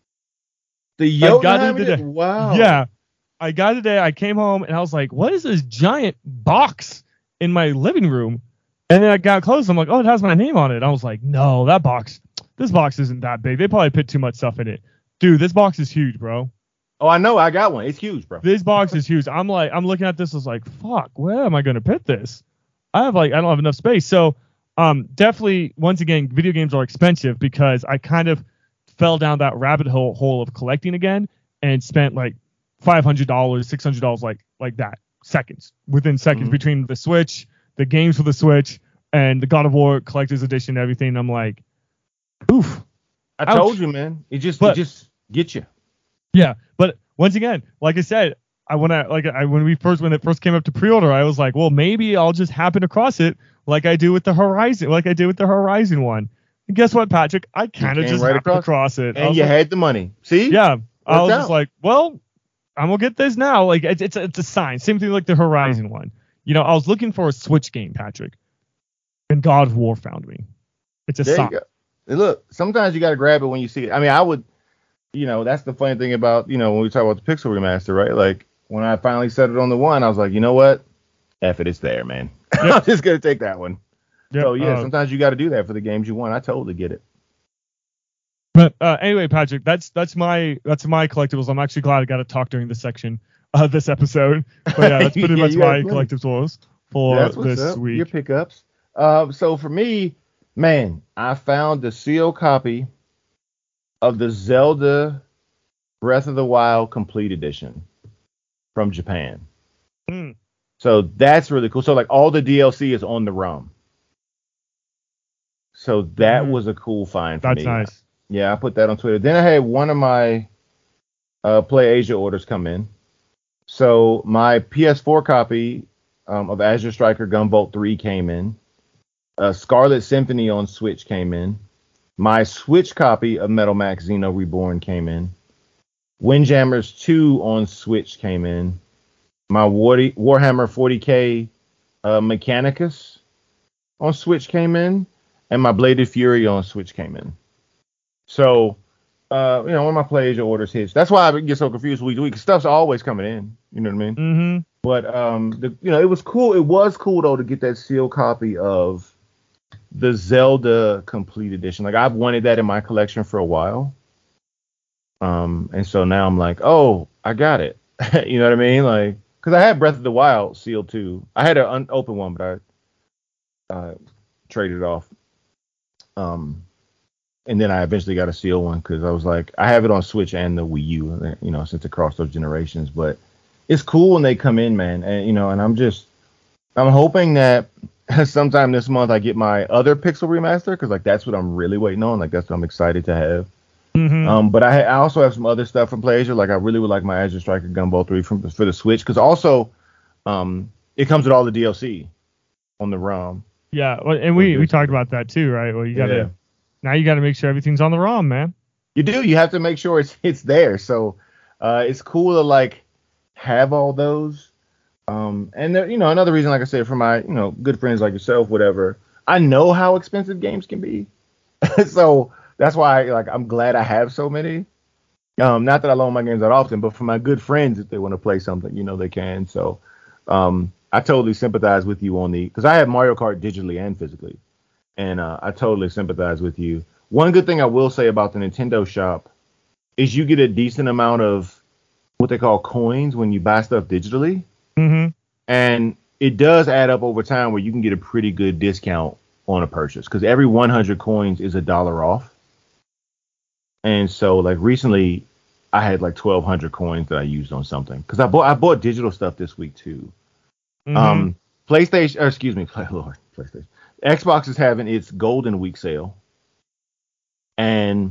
The Jotunheim edition? Wow. Yeah. I got it today. I came home and I was like, what is this giant box in my living room? And then I got close. I'm like, oh, it has my name on it. I was like, no, this box isn't that big. They probably put too much stuff in it. Dude, this box is huge, bro. Oh, I know. I got one. It's huge, bro. This box is huge. I'm looking at this. I was like, fuck, where am I going to put this? I don't have enough space. So, definitely, once again, video games are expensive because I kind of fell down that rabbit hole of collecting again and spent like $500, $600 like that within seconds between the Switch, the games for the Switch, and the God of War Collector's Edition and everything. I'm like, oof. I told you, man. It just gets you. Yeah, but once again, like I said, when it first came up to pre-order, I was like, well, maybe I'll just happen across it like I do with the Horizon one. And guess what, Patrick? I kind of just happened across it. And you had the money. See? Yeah. I was just like, well, I'm gonna get this now. Like it's a sign. Same thing like the Horizon one. You know, I was looking for a Switch game, Patrick, and God of War found me. It's a sign. Look, sometimes you got to grab it when you see it. I mean, I would. That's the funny thing about, when we talk about the Pixel Remaster, right? Like, when I finally set it on the one, I was like, you know what? F it, it's there, man. Yep. I'm just going to take that one. Yep. So, sometimes you got to do that for the games you want. I totally get it. But anyway, Patrick, that's my collectibles. I'm actually glad I got to talk during this section of this episode. But yeah, that's pretty much my collectibles for this week. Your pickups. So, for me, man, I found the sealed copy of the Zelda Breath of the Wild Complete Edition from Japan. So that's really cool. So like all the DLC is on the ROM. So that was a cool find for me. That's nice. Yeah, I put that on Twitter. Then I had one of my Play Asia orders come in. So my PS4 copy of Azure Striker Gunvolt 3 came in. Scarlet Symphony on Switch came in. My Switch copy of Metal Max Xeno Reborn came in. Windjammers 2 on Switch came in. My Warhammer 40k Mechanicus on Switch came in. And my Bladed Fury on Switch came in. So, one of my Play Asia orders hits. That's why I get so confused week to week. Stuff's always coming in. You know what I mean? Mm-hmm. But, it was cool. It was cool, though, to get that sealed copy of the Zelda Complete Edition. Like, I've wanted that in my collection for a while. And so now I'm like, oh, I got it. You know what I mean? Like, because I had Breath of the Wild sealed too. I had an unopened one, but I traded it off. And then I eventually got a sealed one because I was like, I have it on Switch and the Wii U, since across those generations. But it's cool when they come in, man. And, and I'm hoping that sometime this month I get my other Pixel Remaster because, like, that's what I'm really waiting on. Like, that's what I'm excited to have. Mm-hmm. But I also have some other stuff from PlayAsia. Like, I really would like my Azure Striker Gunvolt 3 for the Switch because also it comes with all the DLC on the ROM. Yeah, and we talked about that too, right? Well, you gotta make sure everything's on the ROM, man. You do. You have to make sure it's there. So it's cool to like have all those. And there, another reason, like I said, for my good friends like yourself, whatever. I know how expensive games can be, so that's why I'm glad I have so many. Not that I loan my games that often, but for my good friends, if they want to play something, they can. So I totally sympathize with you on because I have Mario Kart digitally and physically, and I totally sympathize with you. One good thing I will say about the Nintendo shop is you get a decent amount of what they call coins when you buy stuff digitally. Mm-hmm. And it does add up over time where you can get a pretty good discount on a purchase because every 100 coins is $1 off. And so, like, recently I had like 1,200 coins that I used on something because I bought digital stuff this week too. Mm-hmm. PlayStation. Xbox is having its Golden Week sale, and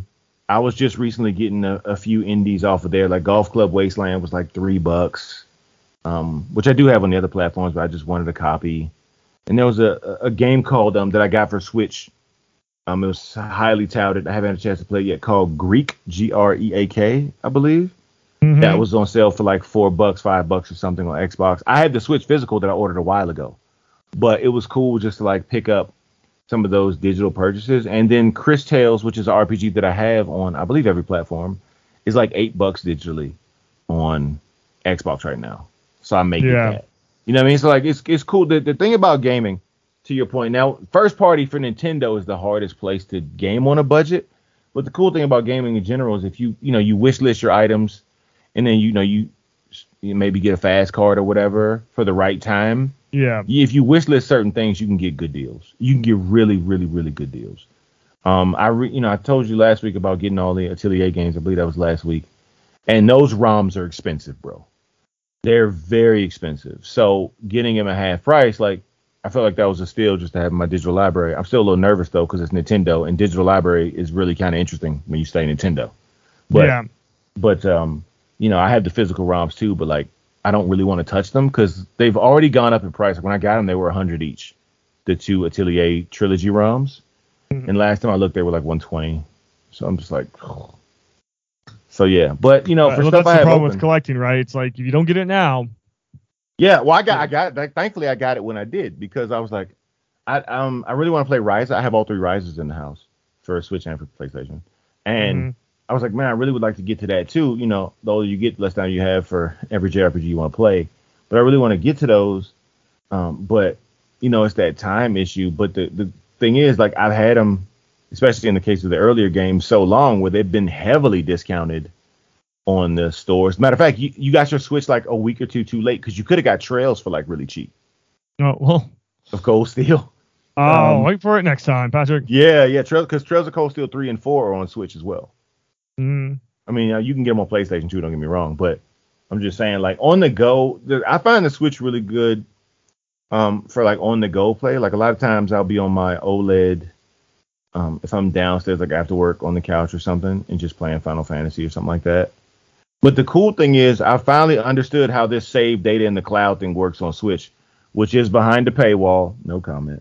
I was just recently getting a few indies off of there. Like Golf Club Wasteland was like $3, which I do have on the other platforms, but I just wanted a copy. And there was a game called that I got for Switch. It was highly touted. I haven't had a chance to play it yet. Called Greek, Greak, I believe. Mm-hmm. That was on sale for like $4, $5 or something on Xbox. I had the Switch physical that I ordered a while ago, but it was cool just to like pick up some of those digital purchases. And then Cris Tales, which is an RPG that I have on, I believe, every platform, is like $8 digitally on Xbox right now. So I may get that. You know what I mean? So like it's cool. The thing about gaming, to your point, now first party for Nintendo is the hardest place to game on a budget. But the cool thing about gaming in general is if you wish list your items, and then you maybe get a fast card or whatever for the right time. Yeah. If you wish list certain things, you can get good deals. You can get really, really, really good deals. I told you last week about getting all the Atelier games. I believe that was last week. And those ROMs are expensive, bro. They're very expensive. So getting them at half price, like, I felt like that was a steal just to have in my digital library. I'm still a little nervous though because it's Nintendo, and digital library is really kind of interesting when you stay Nintendo. But I have the physical ROMs too, but like I don't really want to touch them because they've already gone up in price. Like when I got them, they were $100 each, the 2 Atelier trilogy ROMs, and last time I looked, they were like $120. So I'm just like, oh. So yeah, but for stuff that's I have the problem open, with collecting, right? It's like if you don't get it now. Yeah, well, I got like, thankfully I got it when I did because I was like, I really want to play Rise. I have all 3 Rises in the house for Switch and for PlayStation, and I was like, man, I really would like to get to that too. The older you get, less time you have for every JRPG you want to play, but I really want to get to those. But it's that time issue. But the thing is, like, I've had them, especially in the case of the earlier games, so long where they've been heavily discounted on the stores. Matter of fact, you got your Switch like a week or two too late because you could have got Trails for like really cheap. Oh, well. Of Cold Steel. Wait for it next time, Patrick. Yeah, because Trails of Cold Steel 3 and 4 are on Switch as well. Mm. I mean, you can get them on PlayStation too, don't get me wrong, but I'm just saying, like, on the go, I find the Switch really good for like on the go play. Like a lot of times I'll be on my OLED if I'm downstairs, like after work on the couch or something, and just playing Final Fantasy or something like that. But the cool thing is I finally understood how this save data in the cloud thing works on Switch, which is behind the paywall. No comment.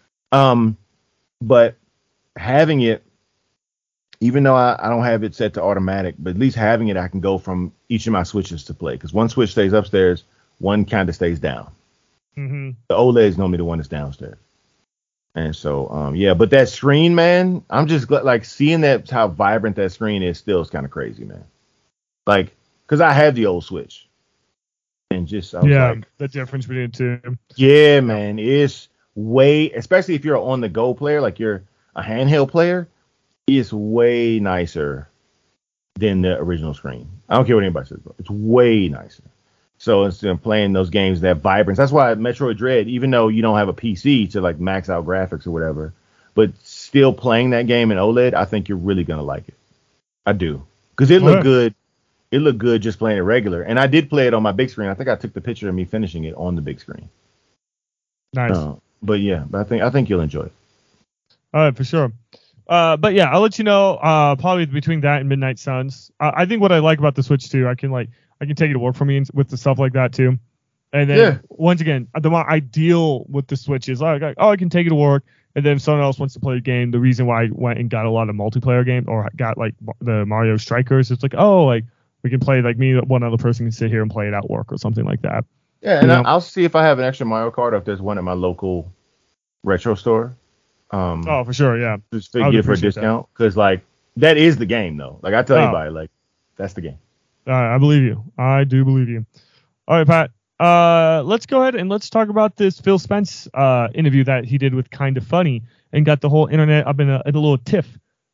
But having it, even though I don't have it set to automatic, but at least having it, I can go from each of my switches to play. Because one switch stays upstairs, one kind of stays down. Mm-hmm. The OLED is normally the one that's downstairs. And so, but that screen, man, I'm just like seeing that, how vibrant that screen is still is kind of crazy, man. Like, because I had the old Switch. And just, the difference between the two. Yeah, man, it's way, especially if you're an on-the-go player, like you're a handheld player, it's way nicer than the original screen. I don't care what anybody says, bro. It's way nicer. So instead of playing those games, that vibrance, that's why Metroid Dread, even though you don't have a PC to like max out graphics or whatever, but still playing that game in OLED, I think you're really going to like it. I do. Because it looked good. It looked good just playing it regular. And I did play it on my big screen. I think I took the picture of me finishing it on the big screen. Nice. But I think you'll enjoy it. All right, for sure. But yeah, I'll let you know probably between that and Midnight Suns. I think what I like about the Switch too, I can take it to work for me with the stuff like that too. And then once again, the more ideal with the Switch is I can take it to work. And then if someone else wants to play a game, the reason why I went and got a lot of multiplayer games or got like the Mario Strikers, it's like, we can play, like me, one other person can sit here and play it at work or something like that. Yeah, and I'll see if I have an extra Mario Kart or if there's one at my local retro store. For sure, yeah. Just to get it for a discount, because like that is the game though. Like I tell anybody, like that's the game. I believe you. I do believe you. All right, Pat. Let's go ahead and let's talk about this Phil Spence interview that he did with Kinda Funny and got the whole internet up in a little tiff.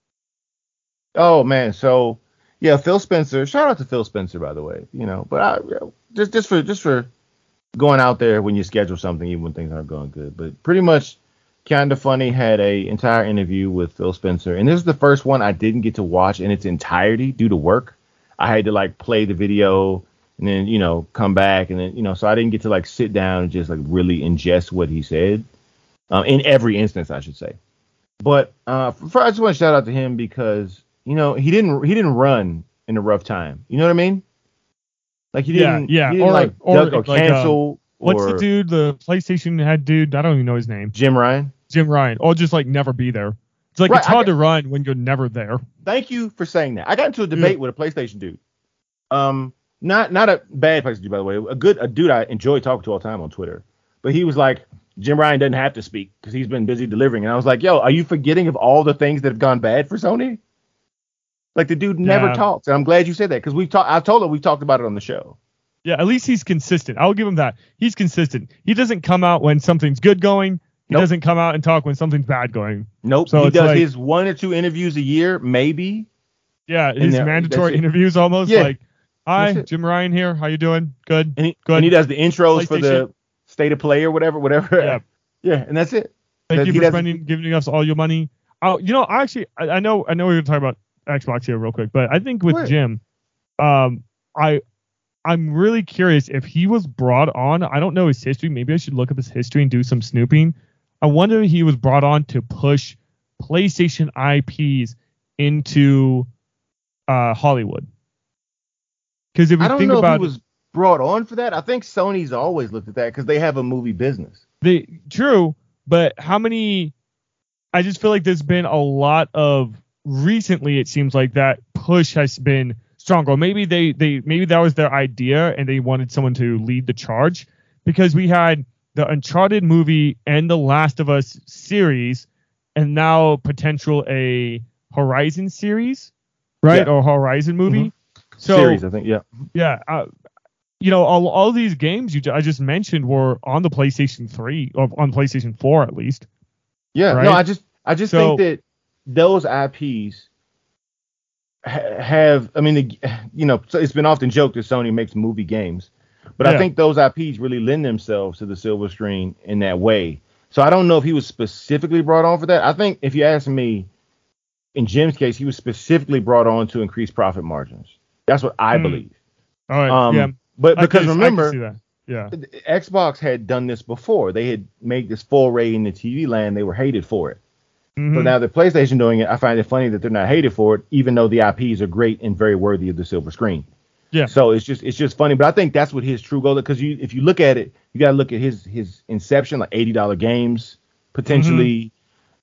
Oh man, so yeah, Phil Spencer. Shout out to Phil Spencer, by the way. But just for going out there when you schedule something, even when things aren't going good. But pretty much, Kinda Funny had a entire interview with Phil Spencer, and this is the first one I didn't get to watch in its entirety due to work. I had to like play the video and then come back and then so I didn't get to like sit down and just like really ingest what he said in every instance, I should say. But I just want to shout out to him because he didn't run in a rough time. You know what I mean? Like he didn't or cancel. What's the dude? The PlayStation head dude? I don't even know his name. Jim Ryan. Or just like never be there. It's like it's hard to run when you're never there. Thank you for saying that. I got into a debate with a PlayStation dude. Not a bad PlayStation dude, by the way. A dude I enjoy talking to all the time on Twitter. But he was like, Jim Ryan doesn't have to speak because he's been busy delivering. And I was like, yo, are you forgetting of all the things that have gone bad for Sony? Like the dude never talks. And I'm glad you said that because I told him we talked about it on the show. Yeah, at least he's consistent. I'll give him that. He's consistent. He doesn't come out when something's good going. He doesn't come out and talk when something's bad going. Nope. So he does his 1 or 2 interviews a year, maybe. Yeah, his mandatory interviews almost. Yeah. Like, hi, Jim Ryan here. How you doing? Good. And he does the intros for the State of Play or whatever. Yeah. Yeah, and that's it. Thank you for giving us all your money. I know we're gonna talk about Xbox here real quick, but I think with Jim, I'm really curious if he was brought on. I don't know his history. Maybe I should look up his history and do some snooping. I wonder if he was brought on to push PlayStation IPs into Hollywood. Because if you think about, if he was brought on for that. I think Sony's always looked at that because they have a movie business. True, but how many? I just feel like there's been a lot of recently. It seems like that push has been stronger. Maybe maybe that was their idea and they wanted someone to lead the charge because we had the Uncharted movie and the Last of Us series and now potential a Horizon series, right? Yeah. Or Horizon movie. Mm-hmm. Series, I think. Yeah. Yeah. All these games I just mentioned were on the PlayStation 3 or on PlayStation 4 at least. Yeah. Right? No, I just think that those IPs have, it's been often joked that Sony makes movie games, but I think those IPs really lend themselves to the silver screen in that way. So I don't know if he was specifically brought on for that. I think if you ask me, in Jim's case, he was specifically brought on to increase profit margins. That's what I believe. All right. Yeah. But because remember, Xbox had done this before. They had made this foray into TV land. They were hated for it. Mm-hmm. So now the PlayStation doing it, I find it funny that they're not hated for it, even though the IPs are great and very worthy of the silver screen. Yeah. So it's just funny, but I think that's what his true goal is. Because if you look at it, you got to look at his inception, like $80 games potentially,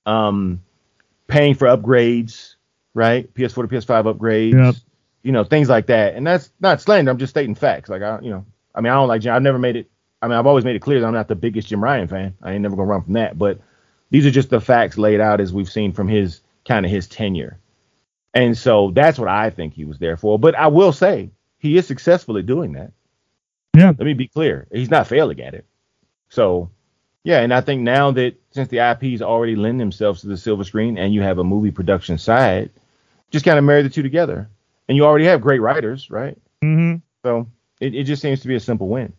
paying for upgrades, right? PS4 to PS5 upgrades, things like that. And that's not slander. I'm just stating facts. Like I don't like Jim. I've never made it. I've always made it clear that I'm not the biggest Jim Ryan fan. I ain't never gonna run from that, but these are just the facts laid out as we've seen from his tenure. And so that's what I think he was there for. But I will say he is successful at doing that. Yeah. Let me be clear. He's not failing at it. So, yeah. And I think now that since the IPs already lend themselves to the silver screen and you have a movie production side, just kind of marry the two together. And you already have great writers, right? Mm-hmm. So it just seems to be a simple win.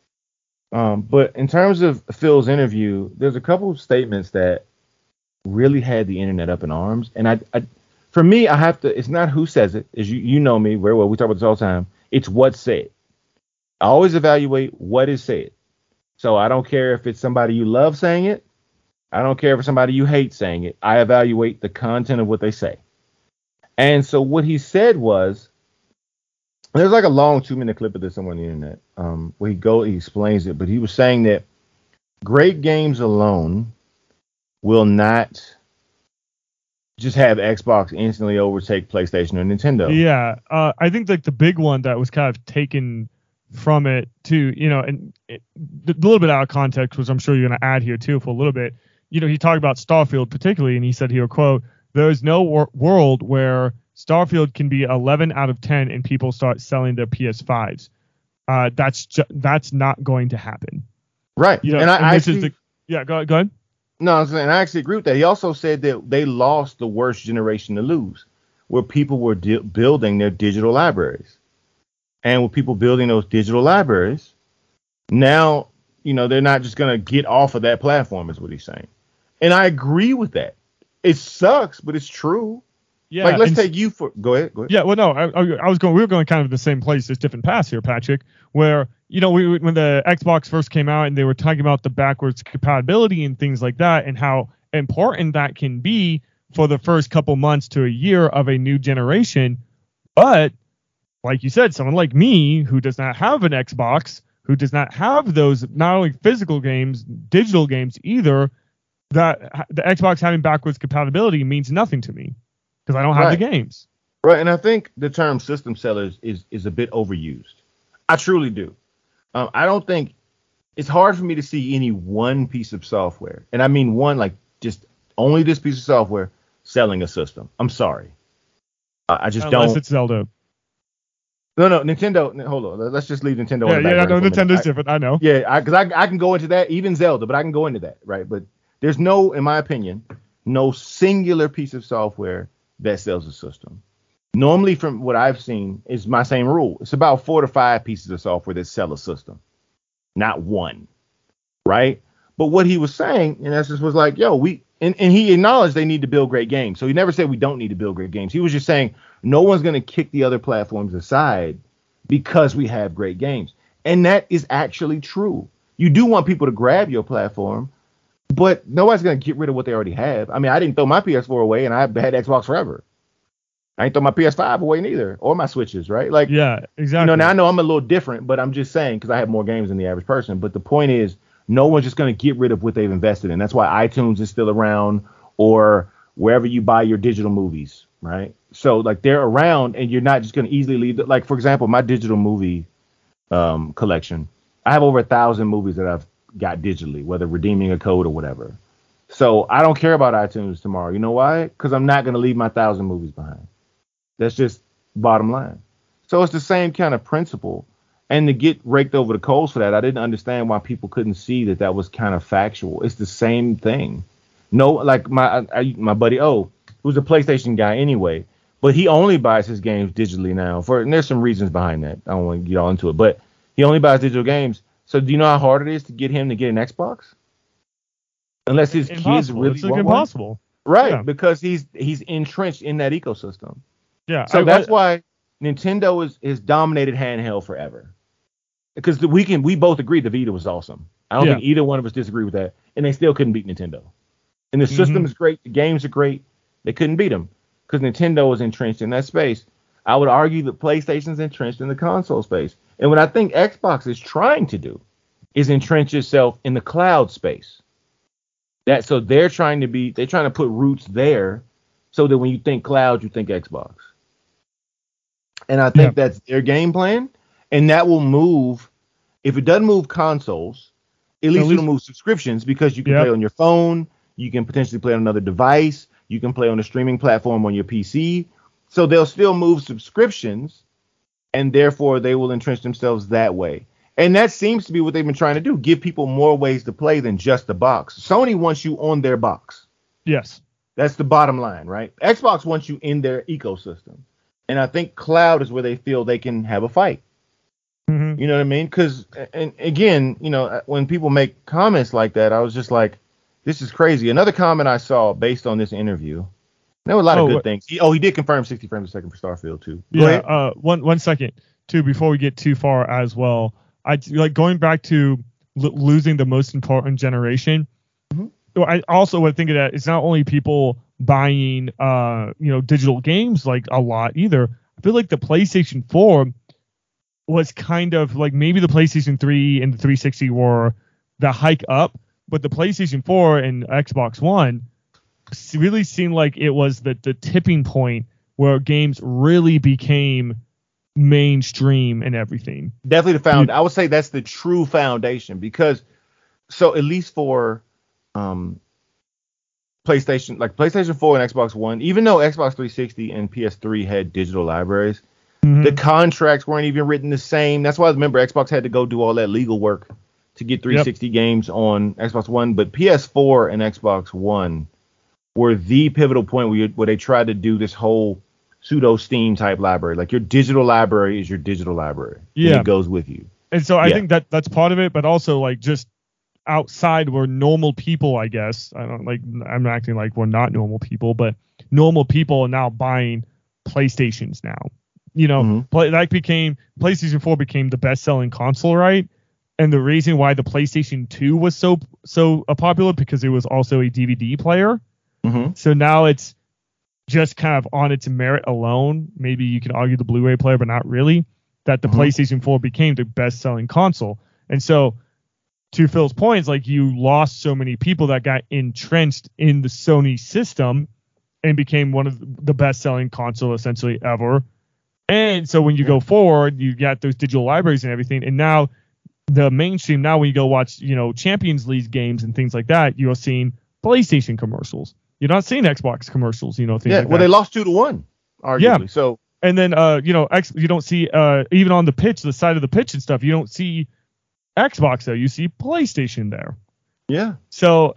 But in terms of Phil's interview, there's a couple of statements that really had the internet up in arms. And for me, I have to, it's not who says it, as you know me very well. We talk about this all the time. It's what's said. I always evaluate what is said. So I don't care if it's somebody you love saying it. I don't care if it's somebody you hate saying it. I evaluate the content of what they say. And so what he said was, there's like a long 2-minute clip of this somewhere on the internet where he explains it, but he was saying that great games alone will not just have Xbox instantly overtake PlayStation or Nintendo. Yeah, I think like the big one that was kind of taken from it too, and a little bit out of context, which I'm sure you're going to add here too for a little bit. He talked about Starfield particularly, and he said here, quote, "There is no world where Starfield can be 11 out of 10 and people start selling their PS5s. That's not going to happen." Right. And I actually, go ahead. No, I'm saying I actually agree with that. He also said that they lost the worst generation to lose, where people were building their digital libraries. And with people building those digital libraries, now, they're not just going to get off of that platform, is what he's saying. And I agree with that. It sucks, but it's true. Yeah. Like, let's take you for. Go ahead. Yeah. Well, no, we were going kind of the same place, just different paths here, Patrick. Where when the Xbox first came out and they were talking about the backwards compatibility and things like that, and how important that can be for the first couple months to a year of a new generation. But like you said, someone like me who does not have an Xbox, who does not have those not only physical games, digital games either, that the Xbox having backwards compatibility means nothing to me because I don't have the games. Right, and I think the term system sellers is a bit overused. I truly do. I don't think it's hard for me to see any one piece of software, and I mean one, like just only this piece of software selling a system. I'm sorry. I just don't. Unless it's Zelda. No, Nintendo. Hold on. Let's just leave Nintendo. Yeah, no, Nintendo's different. I know. Yeah, because I can go into that, even Zelda, but I can go into that, right? But there's no, in my opinion, no singular piece of software that sells a system. Normally, from what I've seen, is my same rule. It's about 4 to 5 pieces of software that sell a system, not one, right? But what he was saying, in essence, was like, yo, and he acknowledged they need to build great games. So he never said we don't need to build great games. He was just saying no one's going to kick the other platforms aside because we have great games. And that is actually true. You do want people to grab your platform, but nobody's going to get rid of what they already have. I mean, I didn't throw my PS4 away, and I had Xbox forever. I ain't throw my PS5 away neither, or my Switches, right? Like, yeah, exactly. You know, now I know I'm a little different, but I'm just saying because I have more games than the average person. But the point is, no one's just going to get rid of what they've invested in. That's why iTunes is still around, or wherever you buy your digital movies, right? So like they're around, and you're not just going to easily leave. Like for example, my digital movie collection, I have over 1,000 movies that I've got digitally, whether redeeming a code or whatever. So I don't care about iTunes tomorrow. You know why? Because I'm not going to leave my 1,000 movies behind. That's just bottom line. So it's the same kind of principle. And to get raked over the coals for that, I didn't understand why people couldn't see that was kind of factual. It's the same thing. No, like my buddy who's a PlayStation guy anyway, but he only buys his games digitally now. And there's some reasons behind that. I don't want to get all into it, but he only buys digital games. So do you know how hard it is to get him to get an Xbox? Unless his kids really want impossible. One. Right, yeah. Because he's entrenched in that ecosystem. Yeah. So that's why Nintendo is dominated handheld forever. Because we both agreed the Vita was awesome. I don't think either one of us disagree with that. And they still couldn't beat Nintendo. And the system is great. The games are great. They couldn't beat them because Nintendo was entrenched in that space. I would argue that PlayStation's entrenched in the console space. And what I think Xbox is trying to do is entrench itself in the cloud space. So they're trying to put roots there so that when you think cloud, you think Xbox. And I think that's their game plan. And that will move. If it doesn't move consoles, at least it'll move subscriptions because you can play on your phone. You can potentially play on another device. You can play on a streaming platform on your PC. So they'll still move subscriptions, and therefore they will entrench themselves that way. And that seems to be what they've been trying to do, give people more ways to play than just the box. Sony wants you on their box. Yes. That's the bottom line, right? Xbox wants you in their ecosystem. And I think cloud is where they feel they can have a fight. Mm-hmm. You know what I mean? Because, and again, you know, when people make comments like that, I was just like, this is crazy. Another comment I saw based on this interview, there were a lot of good things. He did confirm 60 frames a second for Starfield too. Go ahead. One second too, before we get too far as well. I like going back to losing the most important generation. Mm-hmm. I also would think of that it's not only people buying, digital games like a lot either. I feel like the PlayStation 4 was kind of like maybe the PlayStation 3 and the 360 were the hike up, but the PlayStation 4 and Xbox One really seemed like it was the tipping point where games really became mainstream and everything. Definitely I would say that's the true foundation because so at least for PlayStation 4 and Xbox One, even though Xbox 360 and PS3 had digital libraries, the contracts weren't even written the same. That's why I remember Xbox had to go do all that legal work to get 360 games on Xbox One. But PS4 and Xbox One were the pivotal point where they tried to do this whole pseudo Steam type library. Like your digital library is your digital library. Yeah. And it goes with you. And so I think that's part of it, but also like just outside we're normal people, I guess. I'm acting like we're not normal people, but normal people are now buying PlayStations now. You know, PlayStation 4 became the best-selling console, right? And the reason why the PlayStation 2 was so popular because it was also a DVD player. Mm-hmm. So now it's just kind of on its merit alone, maybe you can argue the Blu-ray player, but not really, that the PlayStation 4 became the best-selling console. And so, to Phil's point, it's like you lost so many people that got entrenched in the Sony system and became one of the best-selling console essentially ever. And so when you go forward, you got those digital libraries and everything. And now the mainstream, now when you go watch, Champions League games and things like that, you're seeing PlayStation commercials. You're not seeing Xbox commercials, things like that. Well, they lost 2-1, arguably. Yeah. So, and then, you don't see, even on the pitch, the side of the pitch and stuff, you don't see Xbox there. You see PlayStation there. Yeah. So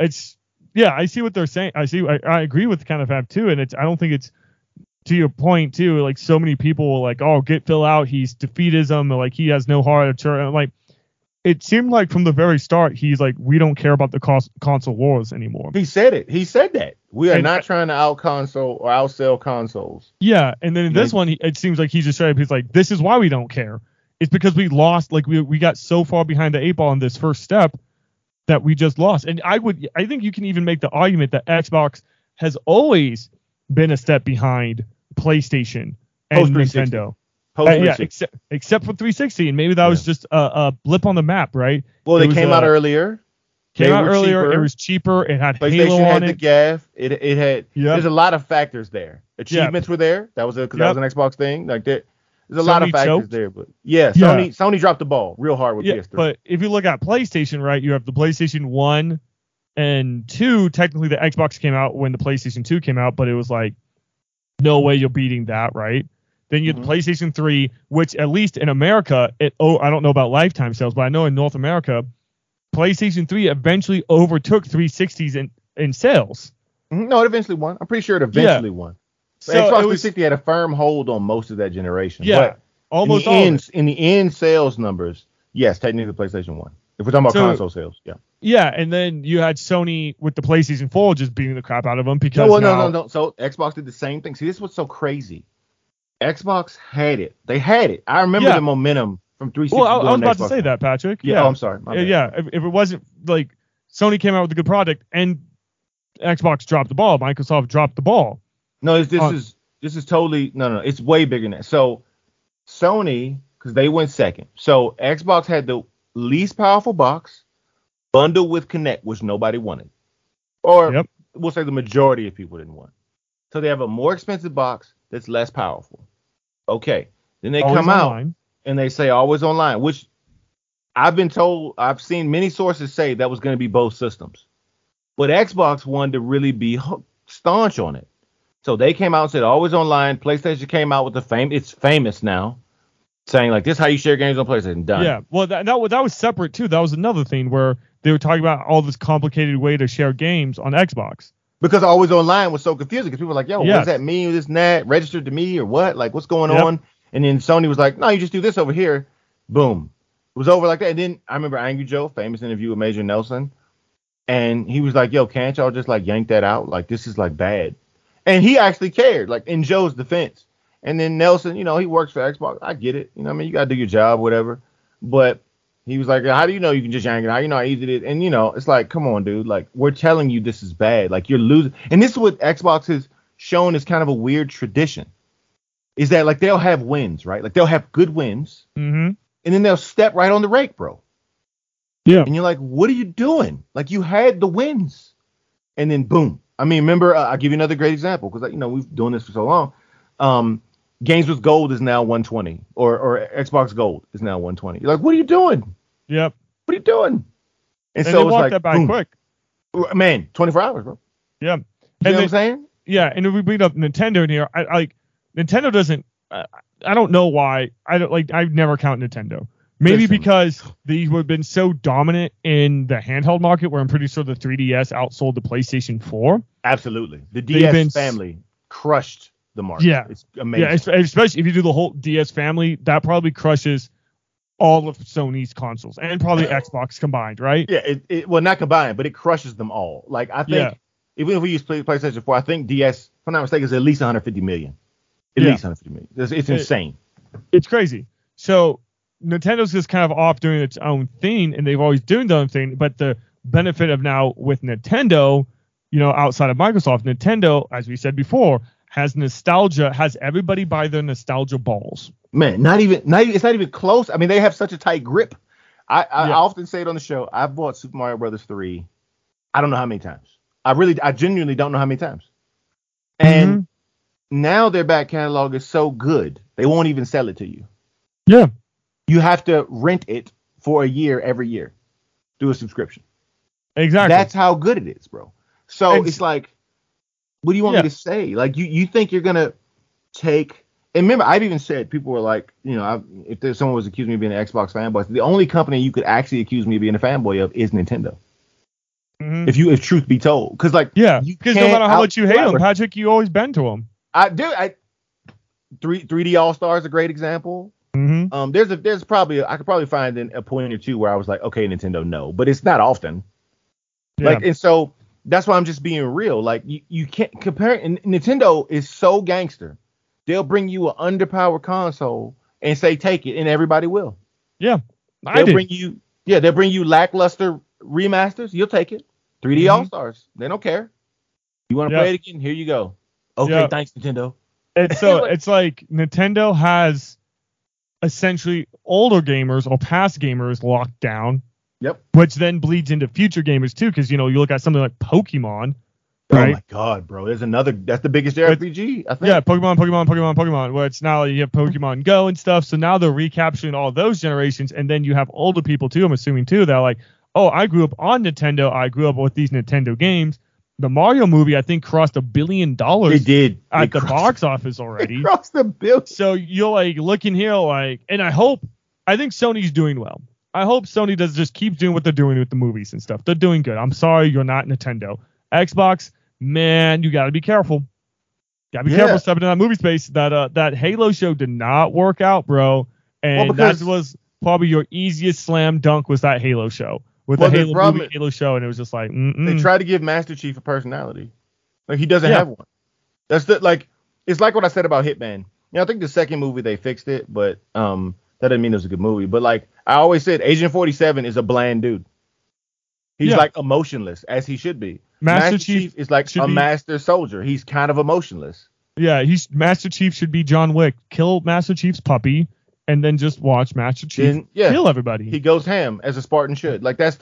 I see what they're saying. I agree with kind of that too. And I don't think it's, to your point too, like so many people will like, oh, get Phil out. He's defeatism. Or like he has no heart. And like, it seemed like from the very start, he's like, we don't care about the console wars anymore. He said it. He said that. We are not trying to out-console or outsell consoles. Yeah. And then in this one, it seems like he's just straight up. He's like, this is why we don't care. It's because we lost. Like we got so far behind the 8 ball in this first step that we just lost. And I think you can even make the argument that Xbox has always been a step behind PlayStation and Nintendo. Except for 360, and maybe that was just a blip on the map, right? Well, they came out earlier. It was cheaper. It had PlayStation Halo had on the it. GAF. It had. There's a lot of factors there. Achievements were there. That was because that was an Xbox thing. Like that. There's a lot of factors there, but Sony dropped the ball real hard with PS3. But if you look at PlayStation, right, you have the PlayStation 1 and 2. Technically, the Xbox came out when the PlayStation 2 came out, but it was like, no way you're beating that, right? Then you have the PlayStation 3, which at least in America, I don't know about lifetime sales, but I know in North America, PlayStation 3 eventually overtook 360s in sales. No, it eventually won. I'm pretty sure it eventually won. So Xbox 360 had a firm hold on most of that generation. Yeah, but almost in the end sales numbers, yes, technically PlayStation won. If we're talking about console sales, yeah. Yeah, and then you had Sony with the PlayStation 4 just beating the crap out of them because no. So Xbox did the same thing. See, this is what's so crazy. Xbox had it. They had it. I remember the momentum from 360. Well, I was about to say that, Patrick. Yeah. Oh, I'm sorry. Yeah. If it wasn't like Sony came out with a good product and Xbox dropped the ball, Microsoft dropped the ball. No, this is totally no. It's way bigger than that. So Sony, because they went second. So Xbox had the least powerful box bundled with Kinect, which nobody wanted, or we'll say the majority of people didn't want. So they have a more expensive box that's less powerful. Okay, then they come out and they say always online, which I've been told, I've seen many sources say that was going to be both systems, but Xbox wanted to really be staunch on it. So they came out and said always online. PlayStation came out with it's famous now, saying like this is how you share games on PlayStation. Done. Yeah, well that was separate too. That was another thing where they were talking about all this complicated way to share games on Xbox. Because always online was so confusing because people were like, yo, what does that mean? This and that registered to me or what? Like what's going on? And then Sony was like, no, you just do this over here. Boom. It was over like that. And then I remember Angry Joe, famous interview with Major Nelson. And he was like, yo, can't y'all just like yank that out? Like this is like bad. And he actually cared, like in Joe's defense. And then Nelson, he works for Xbox. I get it. I mean, you got to do your job, whatever. But he was like, how do you know you can just yank it out? You know how easy it is. And, it's like, come on, dude. Like, we're telling you this is bad. Like, you're losing. And this is what Xbox has shown as kind of a weird tradition. Is that, like, they'll have wins, right? Like, they'll have good wins. Mm-hmm. And then they'll step right on the rake, bro. Yeah. And you're like, what are you doing? Like, you had the wins. And then, boom. I mean, remember, I'll give you another great example because, we've been doing this for so long. Games with Gold is now 120 or Xbox Gold is now 120. You're like, what are you doing? Yep. What are you doing? And so it's like, that back quick. Man, 24 hours, bro. Yeah. You know what I'm saying? Yeah. And if we bring up Nintendo in here, Nintendo doesn't, I don't know why. I've never counted Nintendo. Maybe because these would have been so dominant in the handheld market where I'm pretty sure the 3DS outsold the PlayStation 4. Absolutely. The DS family crushed the market. Yeah. It's amazing. Yeah, especially if you do the whole DS family, that probably crushes all of Sony's consoles and probably Xbox combined, right? Yeah, well, not combined, but it crushes them all. Like, I think, even if we use PlayStation 4, I think DS, if I'm not mistaken, is at least 150 million. At least 150 million. It's insane. It's crazy. So Nintendo's just kind of off doing its own thing, and they've always doing their own thing. But the benefit of now with Nintendo, outside of Microsoft, Nintendo, as we said before, has nostalgia, has everybody by their nostalgia balls. Man, it's not even close. I mean, they have such a tight grip. I often say it on the show. I've bought Super Mario Brothers 3. I don't know how many times. I genuinely don't know how many times. And now their back catalog is so good, they won't even sell it to you. Yeah. You have to rent it for a year every year. Do a subscription. Exactly. That's how good it is, bro. So it's like, what do you want me to say? Like, you think you're going to take, and remember, I've even said, people were like, you know, if there's someone was accusing me of being an Xbox fanboy, the only company you could actually accuse me of being a fanboy of is Nintendo. If truth be told, because like, because no matter how much you hate them, Patrick, you always bend to them. I do. 3D All Star is a great example. There's probably, I could probably find a point or two where I was like, okay, Nintendo, no, but it's not often. Like, and so that's why I'm just being real. Like, you can't compare. And Nintendo is so gangster. They'll bring you an underpowered console and say, take it, and everybody will. Yeah. They'll bring you lackluster remasters. You'll take it. 3D All Stars. They don't care. You want to play it again? Here you go. Okay, thanks, Nintendo. It's like Nintendo has essentially older gamers or past gamers locked down. Yep. Which then bleeds into future gamers too, because you look at something like Pokemon. Right? Oh my God, bro! That's the biggest RPG, I think. Yeah, Pokemon. Where it's now you have Pokemon Go and stuff. So now they're recapturing all those generations, and then you have older people too. I'm assuming too. They're like, oh, I grew up on Nintendo. I grew up with these Nintendo games. The Mario movie, I think, crossed $1 billion. It did at the box office already. It crossed $1 billion. So you're like looking here, like, and I think Sony's doing well. I hope Sony just keeps doing what they're doing with the movies and stuff. They're doing good. I'm sorry you're not Nintendo. Xbox, man, you got to be careful. Got to be careful stepping in that movie space. That Halo show did not work out, bro. And that was probably your easiest slam dunk was that Halo show. With the Halo show, and it was just like, They tried to give Master Chief a personality. Like, he doesn't have one. That's it's like what I said about Hitman. I think the second movie they fixed it, but that didn't mean it was a good movie. But like I always said, Agent 47 is a bland dude. He's like emotionless, as he should be. Master Chief is like a master soldier. He's kind of emotionless. Yeah, Master Chief should be John Wick. Kill Master Chief's puppy, and then just watch Master Chief kill everybody. He goes ham, as a Spartan should. Like, that's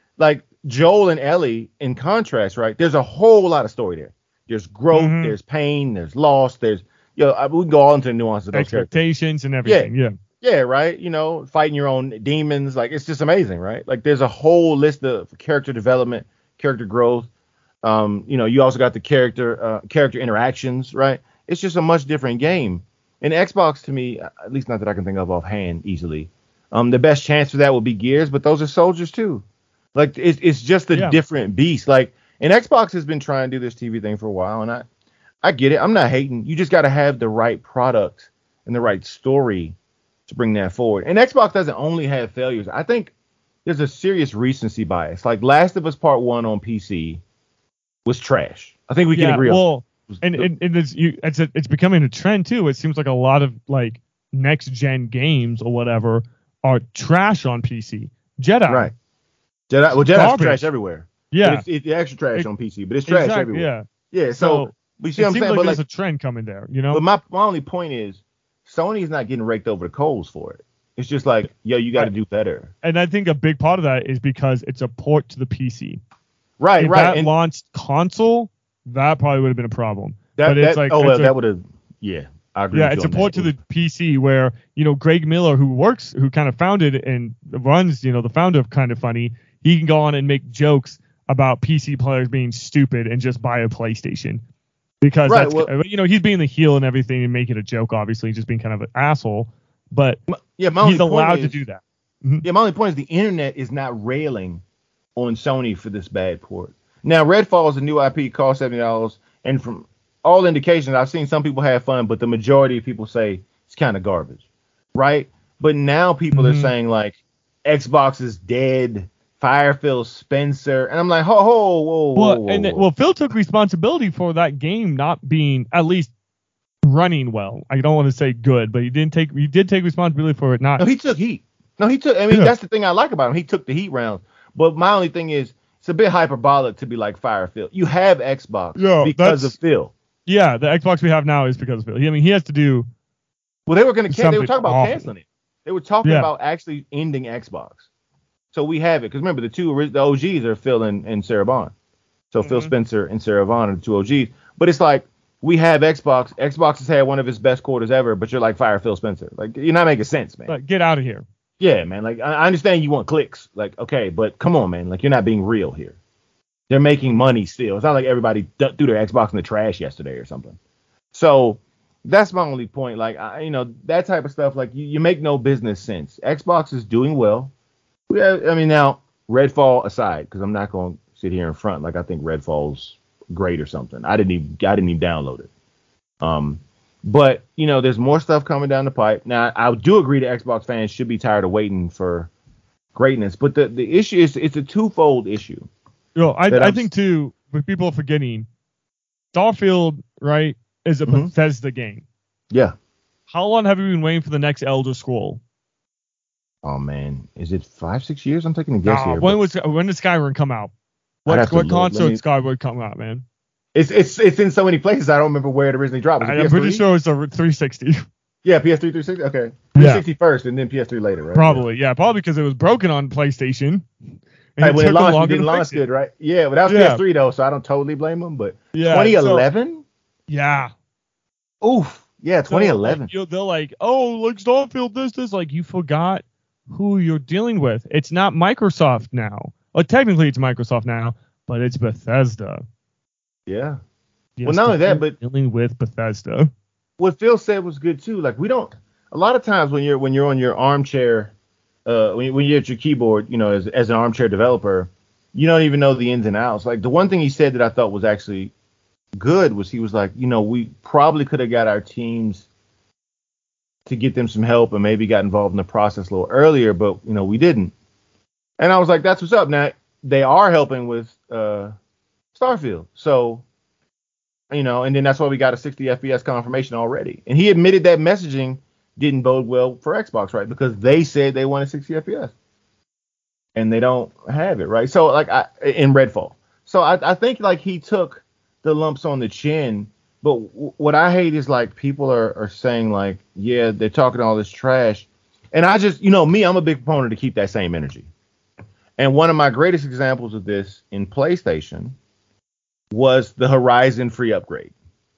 Joel and Ellie in contrast, right? There's a whole lot of story there. There's growth, there's pain, there's loss, there's, we can go all into the nuances of those expectations and everything. Yeah, right. Fighting your own demons. Like, it's just amazing, right? Like, there's a whole list of character development, character growth. You also got the character interactions, right? It's just a much different game. And Xbox, to me, at least not that I can think of offhand easily, the best chance for that would be Gears, but those are soldiers too. Like, it's just a different beast. Like, and Xbox has been trying to do this TV thing for a while, and I get it. I'm not hating. You just got to have the right product and the right story to bring that forward. And Xbox doesn't only have failures. I think there's a serious recency bias. Like, Last of Us Part 1 on PC was trash. I think we can agree on. And it's becoming a trend too. It seems like a lot of like next gen games or whatever are trash on PC. Jedi. Right. Jedi's trash everywhere. Yeah. It's extra trash on PC, but it's trash everywhere. Yeah. So we see what I'm saying. But there's a trend coming there, But my only point is, Sony is not getting raked over the coals for it. It's just like, you got to do better. And I think a big part of that is because it's a port to the PC. Right. If that launched console, that probably would have been a problem. That would have. Yeah, I agree. Yeah, it's a port to the PC where Greg Miller, who kind of founded and runs, the founder of Kind of Funny, he can go on and make jokes about PC players being stupid and just buy a PlayStation because he's being the heel and everything and make it a joke, obviously, just being kind of an asshole. But he's allowed to do that. Yeah, my only point is the internet is not railing on Sony for this bad port. Now, Redfall is a new IP, costs $70, and from all indications, I've seen some people have fun, but the majority of people say it's kind of garbage, right? But now people are saying, like, Xbox is dead, fire Phil Spencer, and I'm like, whoa. Phil took responsibility for that game not being at least running well. I don't want to say good, but he did take responsibility for it not. No, he took heat. That's the thing I like about him. He took the heat rounds. But my only thing is, it's a bit hyperbolic to be like fire Phil. You have Xbox because of Phil. Yeah, the Xbox we have now is because of Phil. I mean, he has to do. Well, they were talking about canceling it. They were talking about actually ending Xbox. So we have it because remember the OGs are Phil and Sarah Bond. So Phil Spencer and Sarah Vaughn are the two OGs. But it's like we have Xbox. Xbox has had one of its best quarters ever, but you're like fire Phil Spencer. Like you're not making sense, man. Like, get out of here. Yeah, man. Like I understand you want clicks. Like okay, but come on, man. Like you're not being real here. They're making money still. It's not like everybody threw their Xbox in the trash yesterday or something. So that's my only point. Like that type of stuff. Like you make no business sense. Xbox is doing well. Now Redfall aside, because I'm not going to sit here in front like I think Redfall's great or something. I didn't even download it. But there's more stuff coming down the pipe. Now I do agree that Xbox fans should be tired of waiting for greatness, but the issue is it's a twofold issue. I think too, with people forgetting, Starfield, right, is a Bethesda game. Yeah. How long have you been waiting for the next Elder Scroll? Oh man, is it 5-6 years? I'm taking a guess here. When did Skyrim come out? What console did Skyrim come out, man? It's in so many places. I don't remember where it originally dropped. I'm pretty sure it's a 360. Yeah, PS3 360. Okay, 360 first, and then PS3 later, right? Probably because it was broken on PlayStation. Hey, when it launched, it didn't launch good, right? Yeah, but that was PS3 though, so I don't totally blame them. But 2011. Oof. Yeah, 2011. So, they're like, oh, like Starfield, this. Like, you forgot who you're dealing with. It's not Microsoft now. Well, technically it's Microsoft now, but it's Bethesda. Yeah. Well, not only that, but dealing with Bethesda. What Phil said was good too. Like a lot of times when you're on your armchair, when you're at your keyboard, as an armchair developer, you don't even know the ins and outs. Like the one thing he said that I thought was actually good was he was like, we probably could have got our teams to get them some help and maybe got involved in the process a little earlier, but we didn't. And I was like, that's what's up. Now they are helping with Starfield. So, and then that's why we got a 60 FPS confirmation already. And he admitted that messaging didn't bode well for Xbox, right? Because they said they wanted 60 FPS and they don't have it, right? So like in Redfall. So I think like he took the lumps on the chin. But what I hate is like people are saying like, yeah, they're talking all this trash. And I just, me, I'm a big proponent to keep that same energy. And one of my greatest examples of this in PlayStation was the Horizon free upgrade.